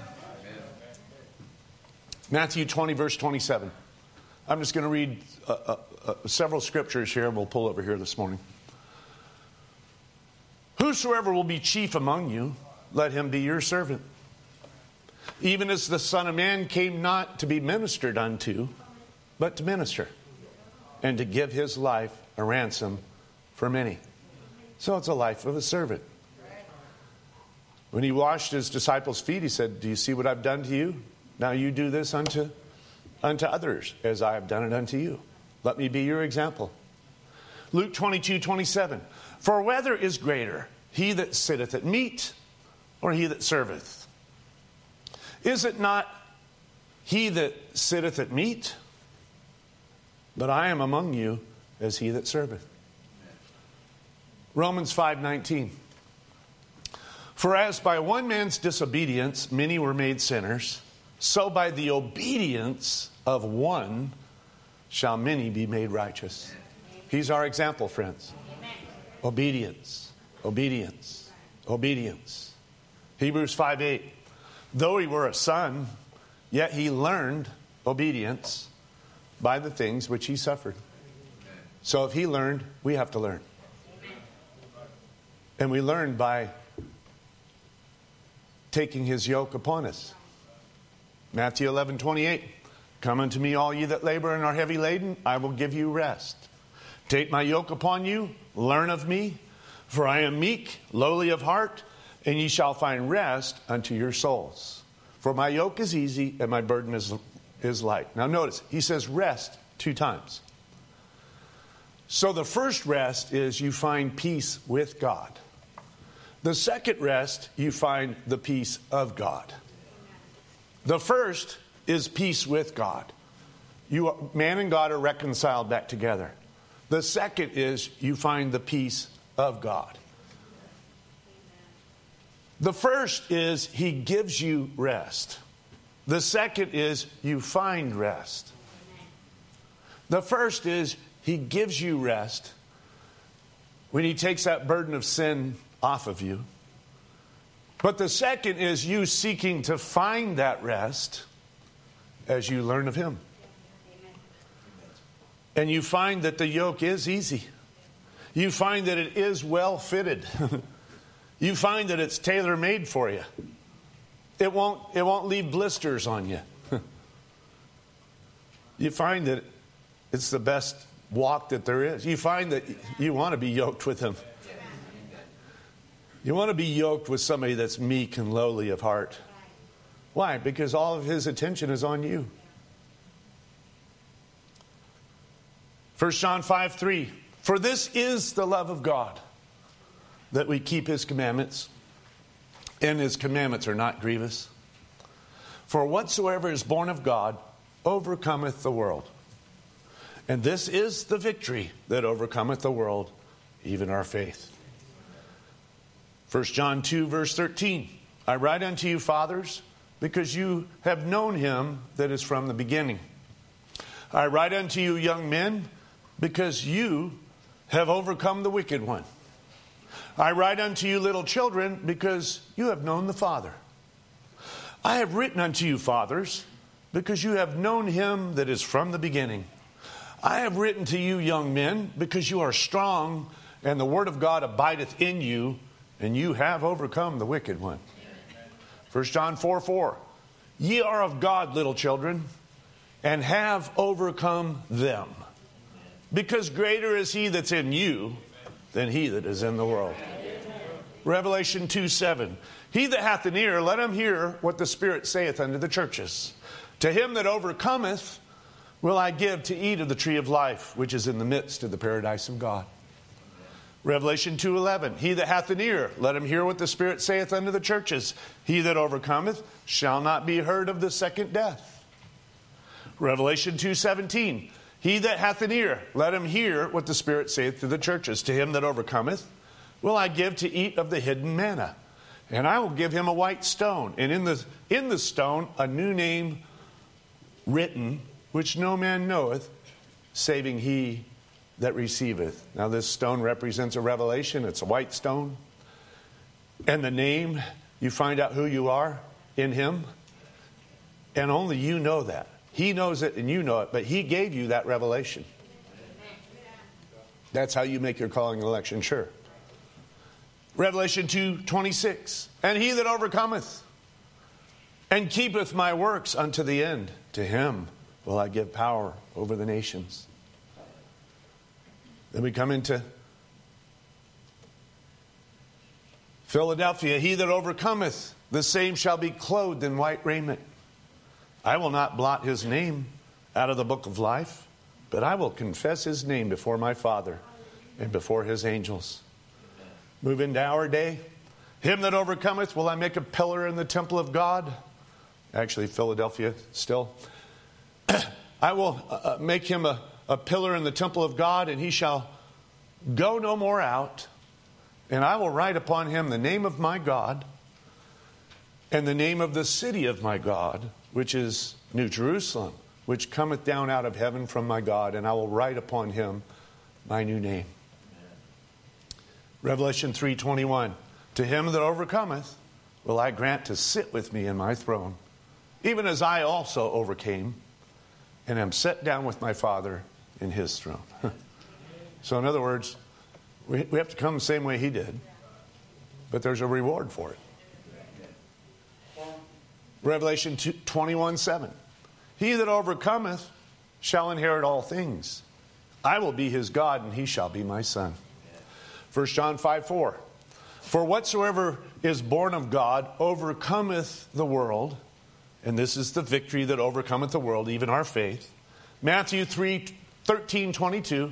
Speaker 1: Matthew twenty, verse twenty-seven. I'm just going to read uh, uh, uh, several scriptures here, and we'll pull over here this morning. Whosoever will be chief among you, let him be your servant. Even as the Son of Man came not to be ministered unto, but to minister, and to give His life a ransom for many. So it's a life of a servant. When He washed His disciples' feet, He said, do you see what I've done to you? Now you do this unto, unto others as I have done it unto you. Let me be your example. Luke twenty-two, twenty-seven. For whether is greater, he that sitteth at meat, or he that serveth? Is it not he that sitteth at meat? But I am among you as he that serveth. Romans five nineteen. For as by one man's disobedience many were made sinners, so by the obedience of one shall many be made righteous. He's our example, friends. Obedience, obedience, obedience. Hebrews five eight. Though he were a son, yet he learned obedience by the things which he suffered. So if he learned, we have to learn. And we learn by taking his yoke upon us. Matthew eleven twenty-eight. Come unto me, all ye that labor and are heavy laden, I will give you rest. Take my yoke upon you, learn of me, for I am meek, lowly of heart, and ye shall find rest unto your souls. For my yoke is easy and my burden is, is light. Now notice, he says rest two times. So the first rest is you find peace with God. The second rest, you find the peace of God. The first is peace with God. You are, man and God are reconciled back together. The second is you find the peace of God. The first is he gives you rest. The second is you find rest. The first is he gives you rest when he takes that burden of sin off of you. But the second is you seeking to find that rest as you learn of him. And you find that the yoke is easy. You find that it is well fitted. You find that it's tailor-made for you. It won't, it won't leave blisters on you. You find that it's the best walk that there is. You find that you want to be yoked with him. You want to be yoked with somebody that's meek and lowly of heart. Why? Because all of his attention is on you. First John five three. For this is the love of God, that we keep his commandments, and his commandments are not grievous. For whatsoever is born of God overcometh the world. And this is the victory that overcometh the world, even our faith. First John two verse thirteen. I write unto you, fathers, because you have known him that is from the beginning. I write unto you, young men, because you have overcome the wicked one. I write unto you, little children, because you have known the Father. I have written unto you, fathers, because you have known him that is from the beginning. I have written to you, young men, because you are strong, and the word of God abideth in you, and you have overcome the wicked one. First John four four. Ye are of God, little children, and have overcome them. Because greater is he that's in you than he that is in the world. Revelation two seven. He that hath an ear, let him hear what the Spirit saith unto the churches. To him that overcometh will I give to eat of the tree of life, which is in the midst of the paradise of God. Revelation two eleven. He that hath an ear, let him hear what the Spirit saith unto the churches. He that overcometh shall not be heard of the second death. Revelation two seventeen. He that hath an ear, let him hear what the Spirit saith to the churches. To him that overcometh will I give to eat of the hidden manna. And I will give him a white stone, and in the, in the stone a new name written, which no man knoweth, saving he that receiveth. Now this stone represents a revelation. It's a white stone. And the name, you find out who you are in him. And only you know that. He knows it and you know it, but he gave you that revelation. That's how you make your calling and election sure. Revelation two twenty-six. And he that overcometh and keepeth my works unto the end, to him will I give power over the nations. Then we come into Philadelphia. He that overcometh, the same shall be clothed in white raiment. I will not blot his name out of the book of life, but I will confess his name before my Father and before his angels. Move into our day. Him that overcometh will I make a pillar in the temple of God. Actually, Philadelphia still. I will uh, make him a, a pillar in the temple of God, and he shall go no more out. And I will write upon him the name of my God and the name of the city of my God, which is New Jerusalem, which cometh down out of heaven from my God, and I will write upon him my new name. Revelation three twenty-one. To him that overcometh will I grant to sit with me in my throne, even as I also overcame and am set down with my Father in his throne. So in other words, we, we have to come the same way he did, but there's a reward for it. Revelation twenty-one seven. He that overcometh shall inherit all things. I will be his God, and he shall be my son. First John five four. For whatsoever is born of God overcometh the world, and this is the victory that overcometh the world, even our faith. Matthew three thirteen twenty-two.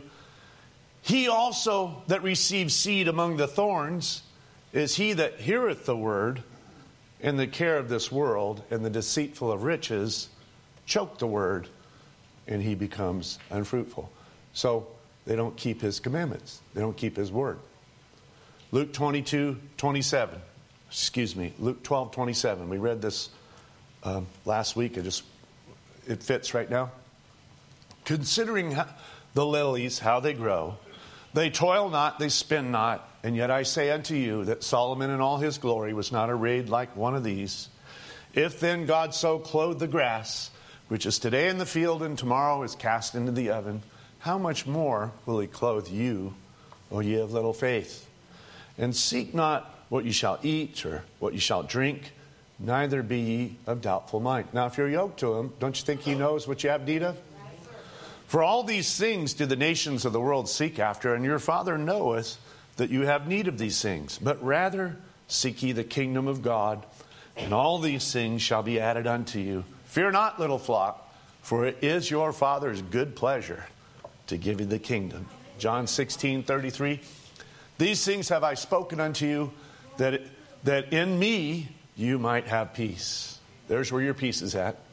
Speaker 1: He also that receives seed among the thorns is he that heareth the word, and the care of this world and the deceitful of riches choke the word, and he becomes unfruitful. So they don't keep his commandments. They don't keep his word. Luke twenty-two twenty-seven. Excuse me, Luke twelve twenty-seven. We read this um, last week. It just it fits right now. Considering how, the lilies, how they grow, they toil not, they spin not, and yet I say unto you that Solomon in all his glory was not arrayed like one of these. If then God so clothed the grass, which is today in the field and tomorrow is cast into the oven, how much more will he clothe you, O ye of little faith? And seek not what you shall eat or what you shall drink, neither be ye of doubtful mind. Now if you're yoked to him, don't you think he knows what you have need of? For all these things do the nations of the world seek after, and your Father knoweth that you have need of these things. But rather seek ye the kingdom of God, and all these things shall be added unto you. Fear not, little flock, for it is your Father's good pleasure to give you the kingdom. John sixteen thirty-three. These things have I spoken unto you, that, it, that in me you might have peace. There's where your peace is at.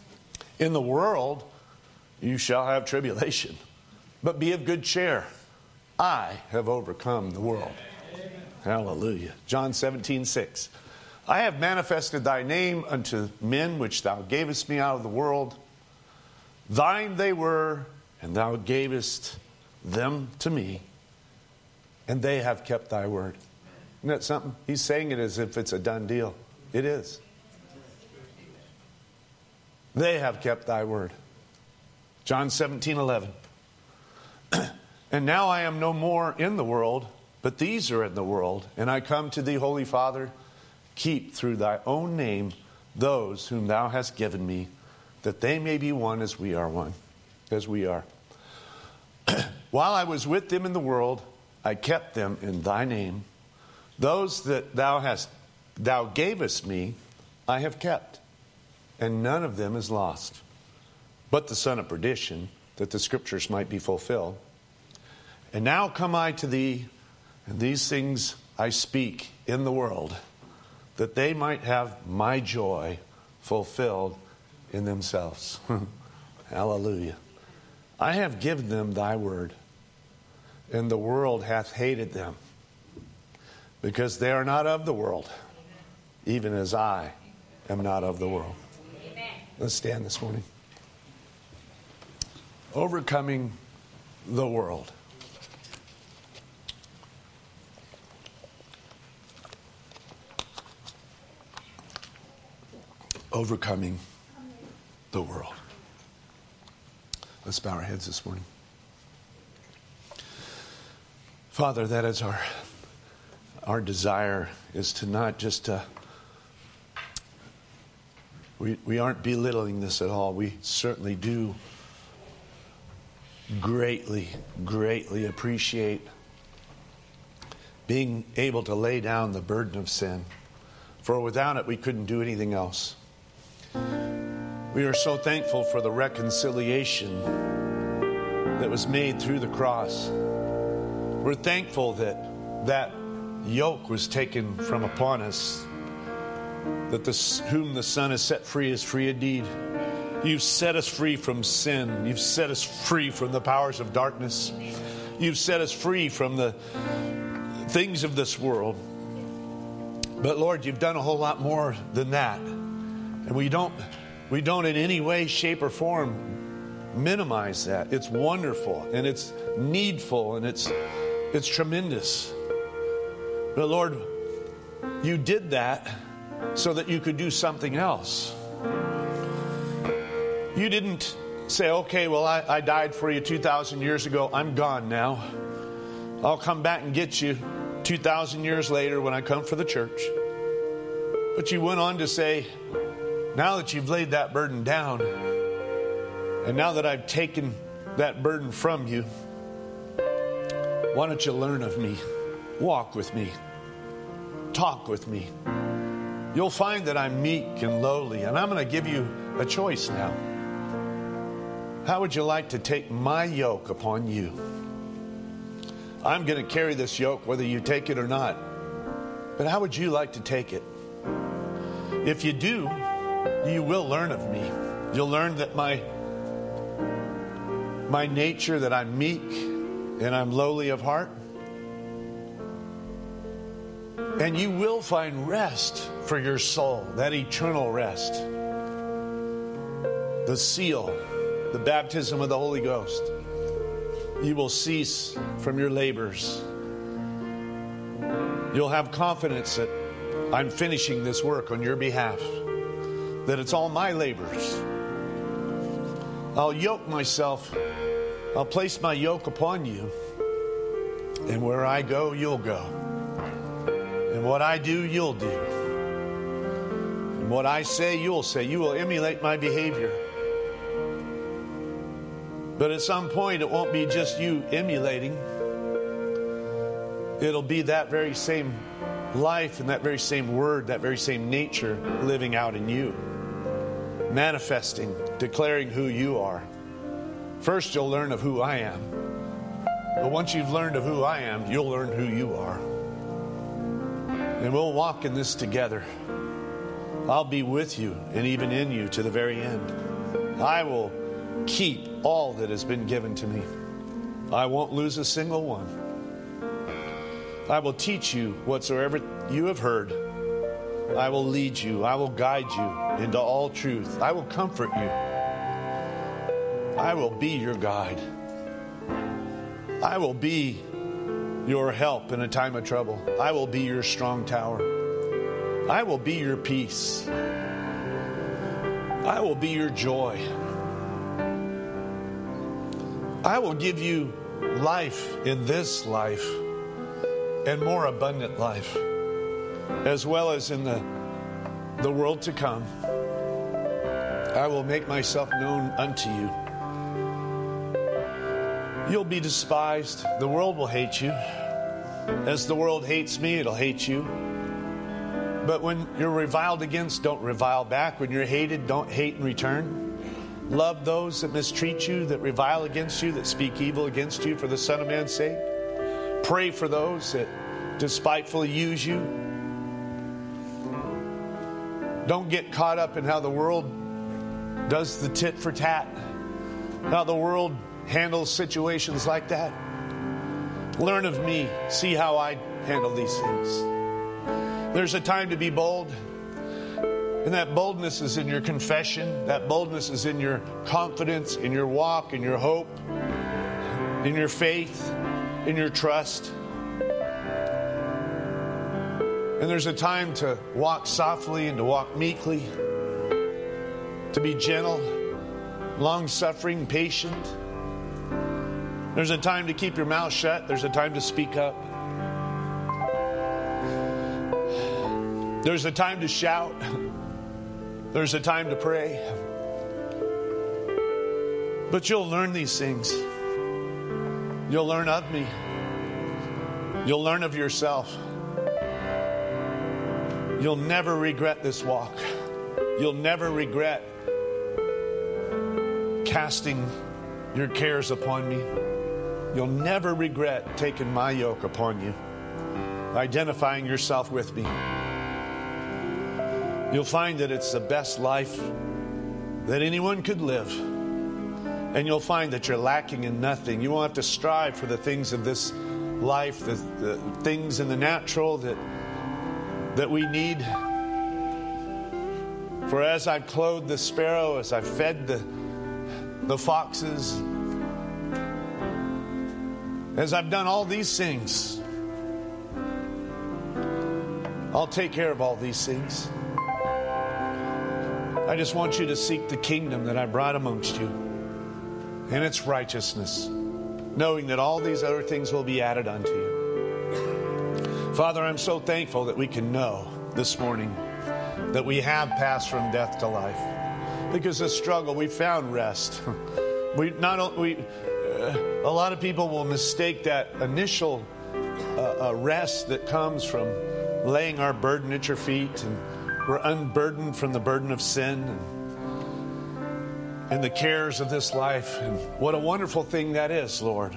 Speaker 1: In the world you shall have tribulation, but be of good cheer. I have overcome the world. Amen. Hallelujah. John seventeen six. I have manifested thy name unto men which thou gavest me out of the world. Thine they were, and thou gavest them to me, and they have kept thy word. Isn't that something? He's saying it as if it's a done deal. It is. They have kept thy word. John seventeen eleven. And now I am no more in the world, but these are in the world. And I come to thee, Holy Father, keep through thy own name those whom thou hast given me, that they may be one as we are one, as we are. While I was with them in the world, I kept them in thy name. Those that thou hast, thou gavest me, I have kept, and none of them is lost, but the son of perdition, that the scriptures might be fulfilled. And now come I to thee, and these things I speak in the world, that they might have my joy fulfilled in themselves. Hallelujah. I have given them thy word, and the world hath hated them, because they are not of the world, even as I am not of the world. Let's stand this morning. Overcoming the world. Overcoming the world. Let's bow our heads this morning. Father, that is our our desire, is to not just uh, we we aren't belittling this at all. We certainly do greatly, greatly appreciate being able to lay down the burden of sin. For without it, we couldn't do anything else. We are so thankful for the reconciliation that was made through the cross. We're thankful that that yoke was taken from upon us, that the, whom the Son has set free is free indeed. You've set us free from sin. You've set us free from the powers of darkness. You've set us free from the things of this world. But Lord, you've done a whole lot more than that. And we don't we don't in any way, shape, or form minimize that. It's wonderful, and it's needful, and it's it's tremendous. But Lord, you did that so that you could do something else. You didn't say, okay, well, I, I died for you two thousand years ago. I'm gone now. I'll come back and get you two thousand years later when I come for the church. But you went on to say, now that you've laid that burden down, and now that I've taken that burden from you, why don't you learn of me? Walk with me. Talk with me. You'll find that I'm meek and lowly, and I'm going to give you a choice now. How would you like to take my yoke upon you? I'm going to carry this yoke whether you take it or not. But how would you like to take it? If you do, you will learn of me. You'll learn that my my nature, that I'm meek and I'm lowly of heart. And you will find rest for your soul, that eternal rest. The seal, the baptism of the Holy Ghost. You will cease from your labors. You'll have confidence that I'm finishing this work on your behalf, that it's all my labors. I'll yoke myself, I'll place my yoke upon you, and where I go, you'll go. And what I do, you'll do. And what I say, you'll say. You will emulate my behavior. But at some point, it won't be just you emulating. It'll be that very same life and that very same word, that very same nature living out in you. Manifesting, declaring who you are. First, you'll learn of who I am. But once you've learned of who I am, you'll learn who you are. And we'll walk in this together. I'll be with you and even in you to the very end. I will keep all that has been given to me. I won't lose a single one. I will teach you whatsoever you have heard. I will lead you. I will guide you into all truth. I will comfort you. I will be your guide. I will be your help in a time of trouble. I will be your strong tower. I will be your peace. I will be your joy. I will give you life in this life and more abundant life, as well as in the, the world to come. I will make myself known unto you. You'll be despised. The world will hate you. As the world hates me, it'll hate you. But when you're reviled against, don't revile back. When you're hated, don't hate in return. Love those that mistreat you, that revile against you, that speak evil against you for the Son of Man's sake. Pray for those that despitefully use you. Don't get caught up in how the world does the tit for tat, how the world handles situations like that. Learn of me. See how I handle these things. There's a time to be bold. And that boldness is in your confession. That boldness is in your confidence, in your walk, in your hope, in your faith, in your trust. And there's a time to walk softly and to walk meekly, to be gentle, long-suffering, patient. There's a time to keep your mouth shut. There's a time to speak up. There's a time to shout. There's a time to pray. But you'll learn these things. You'll learn of me. You'll learn of yourself. You'll never regret this walk. You'll never regret casting your cares upon me. You'll never regret taking my yoke upon you, identifying yourself with me. You'll find that it's the best life that anyone could live. And you'll find that you're lacking in nothing. You won't have to strive for the things of this life, the, the things in the natural that, that we need. For as I've clothed the sparrow, as I've fed the, the foxes, as I've done all these things, I'll take care of all these things. I just want you to seek the kingdom that I brought amongst you and its righteousness, knowing that all these other things will be added unto you. Father, I'm so thankful that we can know this morning that we have passed from death to life. Because the struggle, we found rest. We not we uh, a lot of people will mistake that initial uh, uh, rest that comes from laying our burden at your feet, and we're unburdened from the burden of sin and, and the cares of this life. And what a wonderful thing that is, Lord.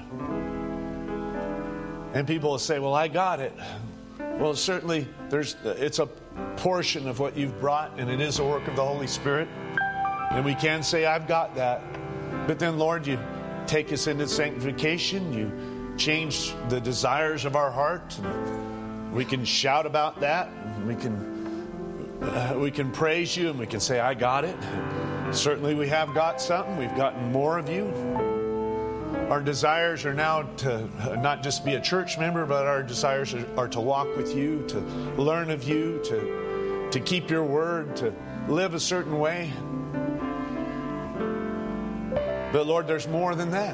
Speaker 1: And people will say, well, I got it. Well, certainly there's it's a portion of what you've brought, and it is a work of the Holy Spirit. And we can say, I've got that. But then, Lord, you take us into sanctification. You change the desires of our heart. And we can shout about that. And we can uh, we can praise you, and we can say, I got it. Certainly we have got something. We've gotten more of you. Our desires are now to not just be a church member, but our desires are, are to walk with you, to learn of you, to, to keep your word, to live a certain way. But Lord, there's more than that.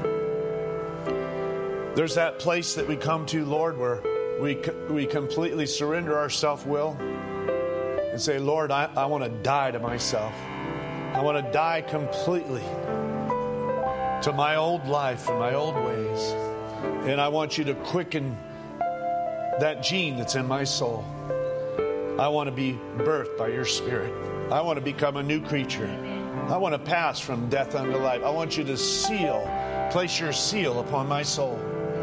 Speaker 1: There's that place that we come to, Lord, where we we completely surrender our self-will and say, Lord, I, I want to die to myself. I want to die completely to my old life and my old ways. And I want you to quicken that gene that's in my soul. I want to be birthed by your Spirit. I want to become a new creature. I want to pass from death unto life. I want you to seal, place your seal upon my soul.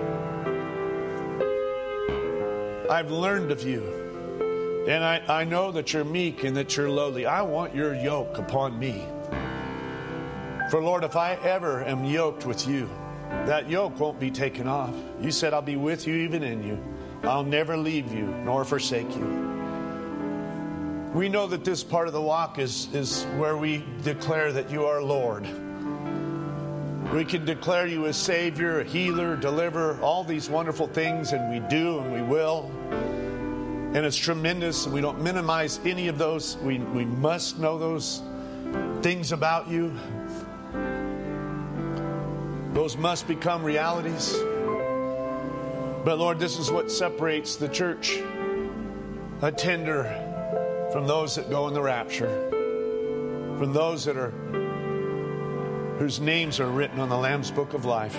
Speaker 1: I've learned of you, and I, I know that you're meek and that you're lowly. I want your yoke upon me. For Lord, if I ever am yoked with you, that yoke won't be taken off. You said I'll be with you even in you. I'll never leave you nor forsake you. We know that this part of the walk is, is where we declare that you are Lord. We can declare you as Savior, a healer, deliverer, all these wonderful things, and we do and we will. And it's tremendous, and we don't minimize any of those. We, we must know those things about you. Those must become realities. But Lord, this is what separates the church attender from those that go in the rapture, from those that are whose names are written on the Lamb's Book of Life.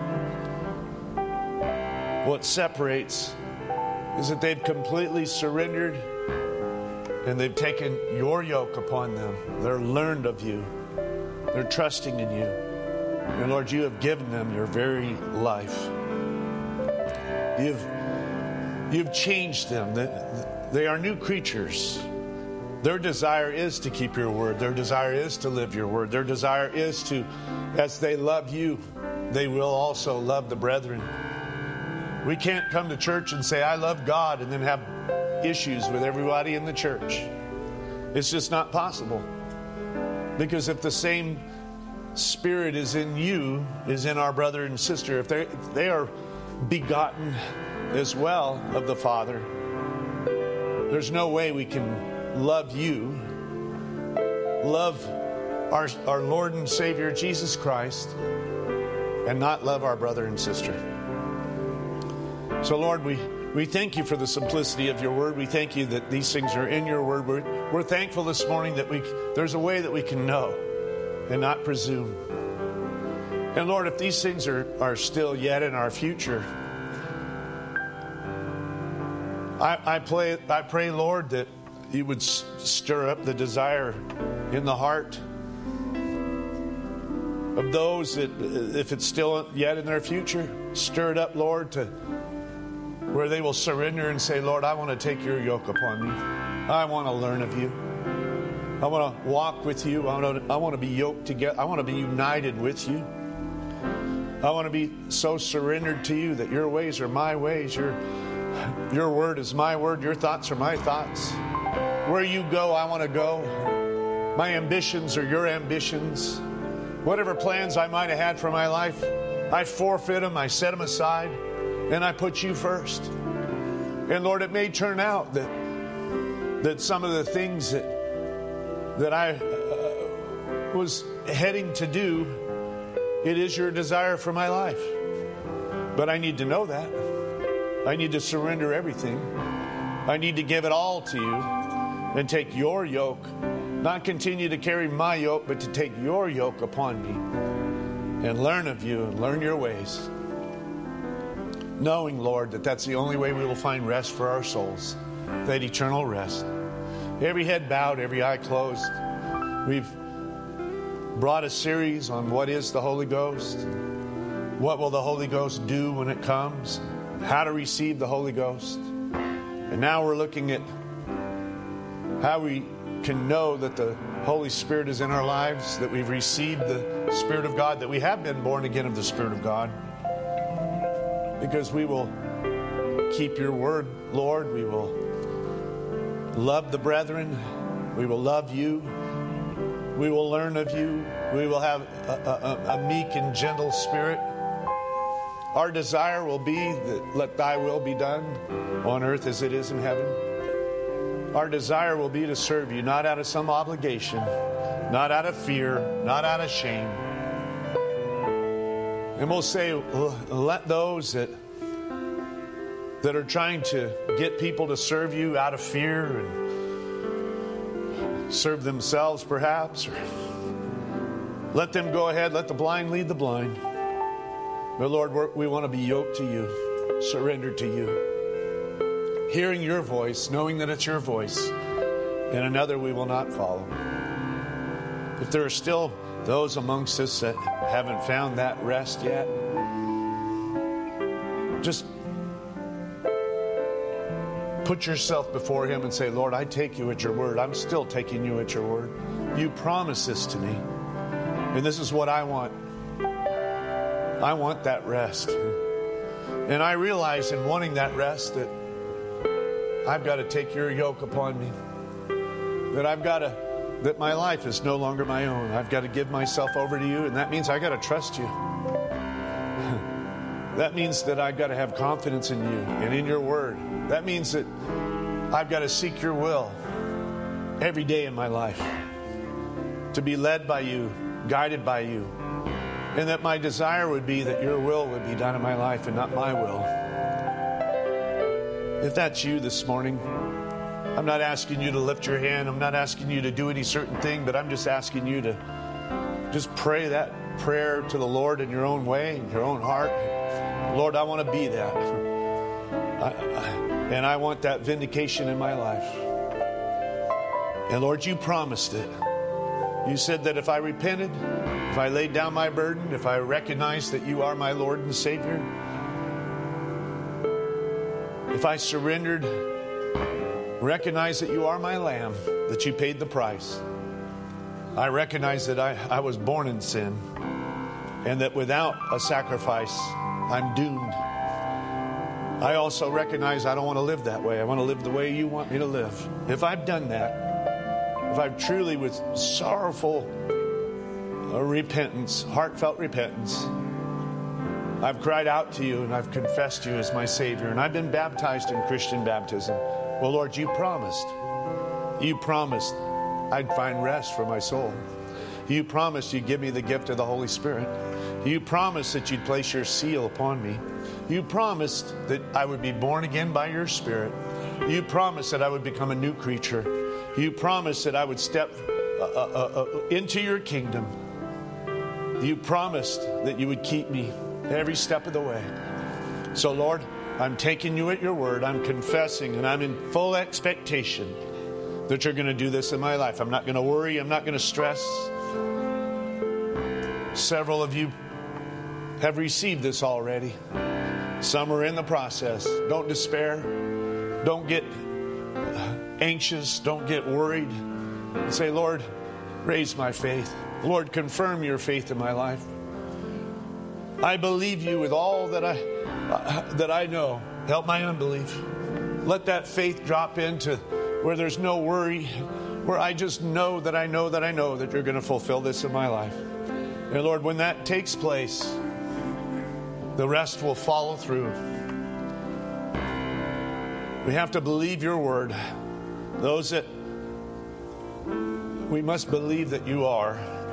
Speaker 1: What separates is that they've completely surrendered and they've taken your yoke upon them. They're learned of you. They're trusting in you. And Lord, you have given them your very life. You've, you've changed them. They are new creatures. Their desire is to keep your word. Their desire is to live your word. Their desire is to, as they love you, they will also love the brethren. We can't come to church and say, I love God, and then have issues with everybody in the church. It's just not possible. Because if the same Spirit is in you, is in our brother and sister, if they, if they are begotten as well of the Father, there's no way we can love you, love our, our Lord and Savior Jesus Christ, and not love our brother and sister. So Lord, we, we thank you for the simplicity of your word. We thank you that these things are in your word. We're, we're thankful this morning that we there's a way that we can know and not presume. And Lord, if these things are, are still yet in our future, I, I, play, I pray, Lord, that you would stir up the desire in the heart of those that, if it's still yet in their future, stir it up, Lord, to where they will surrender and say, Lord, I want to take your yoke upon me. I want to learn of you. I want to walk with you. I want to, I want to be yoked together. I want to be united with you. I want to be so surrendered to you that your ways are my ways. Your, your word is my word. Your thoughts are my thoughts. Where you go, I want to go. My ambitions are your ambitions. Whatever plans I might have had for my life, I forfeit them, I set them aside, and I put you first. And Lord, it may turn out that, that some of the things that that I uh, was heading to do, it is your desire for my life. But I need to know that. I need to surrender everything. I need to give it all to you and take your yoke. Not continue to carry my yoke, but to take your yoke upon me and learn of you and learn your ways. Knowing, Lord, that that's the only way we will find rest for our souls, that eternal rest. Every head bowed, every eye closed. We've brought a series on what is the Holy Ghost, what will the Holy Ghost do when it comes, how to receive the Holy Ghost. And now we're looking at how we can know that the Holy Spirit is in our lives, that we've received the Spirit of God, that we have been born again of the Spirit of God. Because we will keep your word, Lord. We will love the brethren. We will love you. We will learn of you. We will have a, a, a meek and gentle spirit. Our desire will be that let thy will be done on earth as it is in heaven. Our desire will be to serve you, not out of some obligation, not out of fear, not out of shame. And we'll say, let those that that are trying to get people to serve you out of fear and serve themselves perhaps, or let them go ahead, let the blind lead the blind. But Lord, we're, we want to be yoked to you, surrendered to you, hearing your voice, knowing that it's your voice, and another we will not follow. If there are still those amongst us that haven't found that rest yet, just put yourself before him and say, Lord, I take you at your word. I'm still taking you at your word. You promised this to me, and this is what I want. I want that rest. And I realize in wanting that rest that I've got to take your yoke upon me. That I've got to, that my life is no longer my own. I've got to give myself over to you, and that means I got to trust you. That means that I've got to have confidence in you and in your word. That means that I've got to seek your will every day in my life. To be led by you, guided by you. And that my desire would be that your will would be done in my life and not my will. If that's you this morning, I'm not asking you to lift your hand. I'm not asking you to do any certain thing, but I'm just asking you to just pray that prayer to the Lord in your own way, in your own heart. Lord, I want to be that. I, I, and I want that vindication in my life. And Lord, you promised it. You said that if I repented, if I laid down my burden, if I recognized that you are my Lord and Savior, if I surrendered, recognize that you are my lamb, that you paid the price. I recognize that I, I was born in sin, and that without a sacrifice, I'm doomed. I also recognize I don't want to live that way. I want to live the way you want me to live. If I've done that, if I've truly with sorrowful uh, repentance, heartfelt repentance, I've cried out to you and I've confessed you as my Savior, and I've been baptized in Christian baptism. Well, Lord, you promised. You promised I'd find rest for my soul. You promised you'd give me the gift of the Holy Spirit. You promised that you'd place your seal upon me. You promised that I would be born again by your Spirit. You promised that I would become a new creature. You promised that I would step uh, uh, uh, into your kingdom. You promised that you would keep me every step of the way. So, Lord, I'm taking you at your word. I'm confessing, and I'm in full expectation that you're going to do this in my life. I'm not going to worry. I'm not going to stress. Several of you have received this already. Some are in the process. Don't despair. Don't get anxious. Don't get worried. And say, Lord, raise my faith. Lord, confirm your faith in my life. I believe you with all that I uh, that I know. Help my unbelief. Let that faith drop into where there's no worry, where I just know that I know that I know that you're going to fulfill this in my life. And Lord, when that takes place, the rest will follow through. We have to believe your word. Those that we must believe that you are,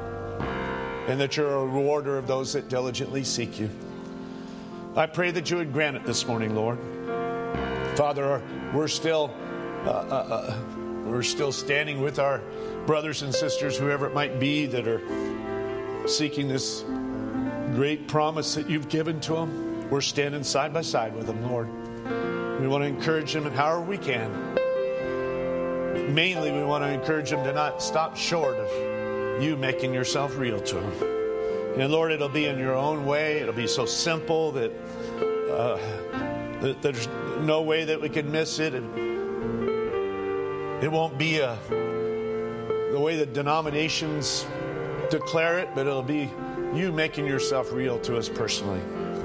Speaker 1: and that you're a rewarder of those that diligently seek you. I pray that you would grant it this morning, Lord. Father, we're still uh, uh, uh, we're still standing with our brothers and sisters, whoever it might be, that are seeking this great promise that you've given to them. We're standing side by side with them, Lord. We want to encourage them in however we can. Mainly, we want to encourage them to not stop short of you making yourself real to them. And Lord, it'll be in your own way. It'll be so simple that, uh, that there's no way that we can miss it. And it won't be a, the way the denominations declare it, but it'll be you making yourself real to us personally.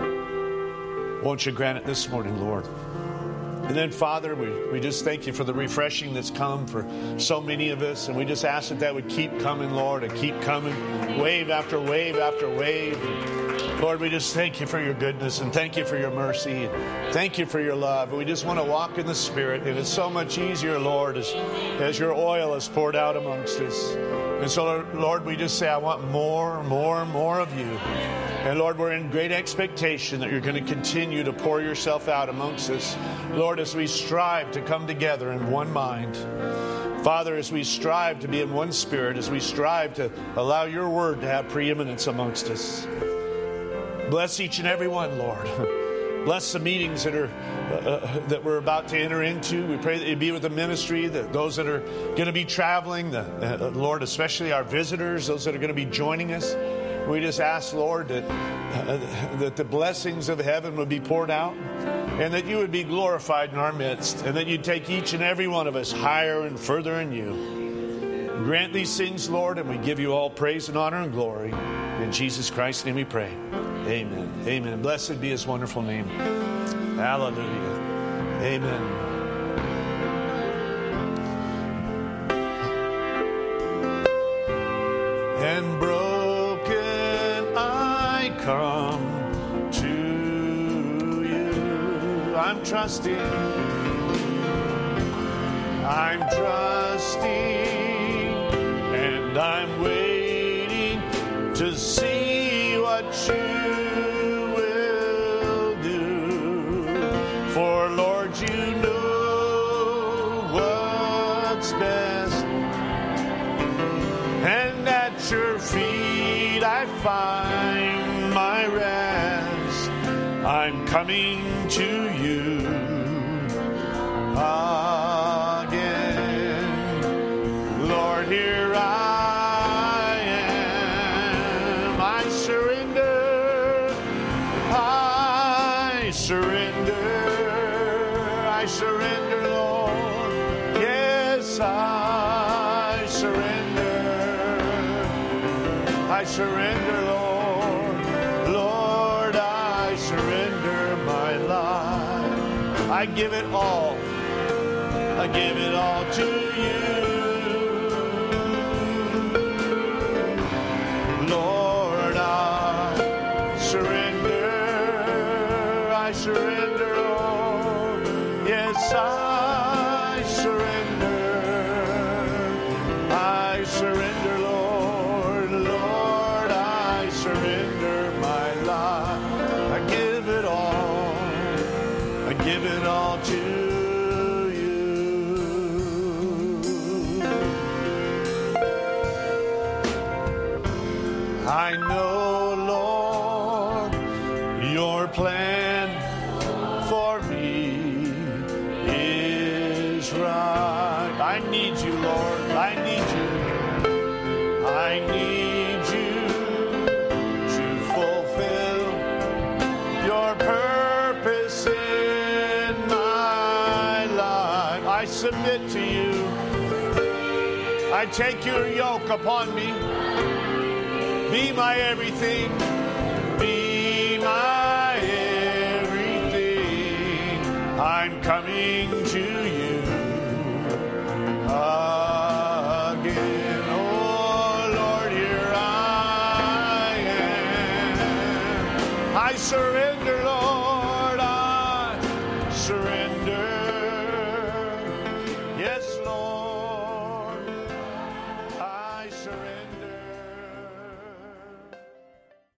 Speaker 1: Won't you grant it this morning, Lord? And then, Father, we, we just thank you for the refreshing that's come for so many of us. And we just ask that that would keep coming, Lord, and keep coming wave after wave after wave. And Lord, we just thank you for your goodness and thank you for your mercy. And thank you for your love. We just want to walk in the Spirit. And it's so much easier, Lord, as, as your oil is poured out amongst us. And so, Lord, we just say, I want more, more, more of you. And Lord, we're in great expectation that you're going to continue to pour yourself out amongst us. Lord, as we strive to come together in one mind. Father, as we strive to be in one spirit, as we strive to allow your word to have preeminence amongst us. Bless each and every one, Lord. Bless the meetings that are uh, that we're about to enter into. We pray that you be with the ministry, that those that are going to be traveling, the, uh, Lord, especially our visitors, those that are going to be joining us. We just ask, Lord, that, uh, that the blessings of heaven would be poured out and that you would be glorified in our midst and that you'd take each and every one of us higher and further in you. Grant these things, Lord, and we give you all praise and honor and glory. In Jesus Christ's name we pray. Amen. Amen. Blessed be his wonderful name. Hallelujah. Amen. And broken I come to you. I'm trusting. I'm trusting. And I'm waiting to see what you will do. For Lord, you know what's best. And at your feet I find my rest. I'm coming to you again. Lord, here I am. I surrender. I surrender. I surrender, Lord. Yes, I surrender. I surrender, Lord. Lord, I surrender my life. I give it all. I give it all to you. Lord, I surrender. I surrender, Lord. Yes, I surrender. I surrender, Lord. Lord, I surrender my life. I give it all. I give it all to you. I know, Lord, your plan for me is right. I need you, Lord. I need you. I need you to fulfill your purpose in my life. I submit to you. I take your yoke upon me. Be my everything. Be my everything. I'm coming to you again. Oh, Lord, here I am. I surrender, Lord.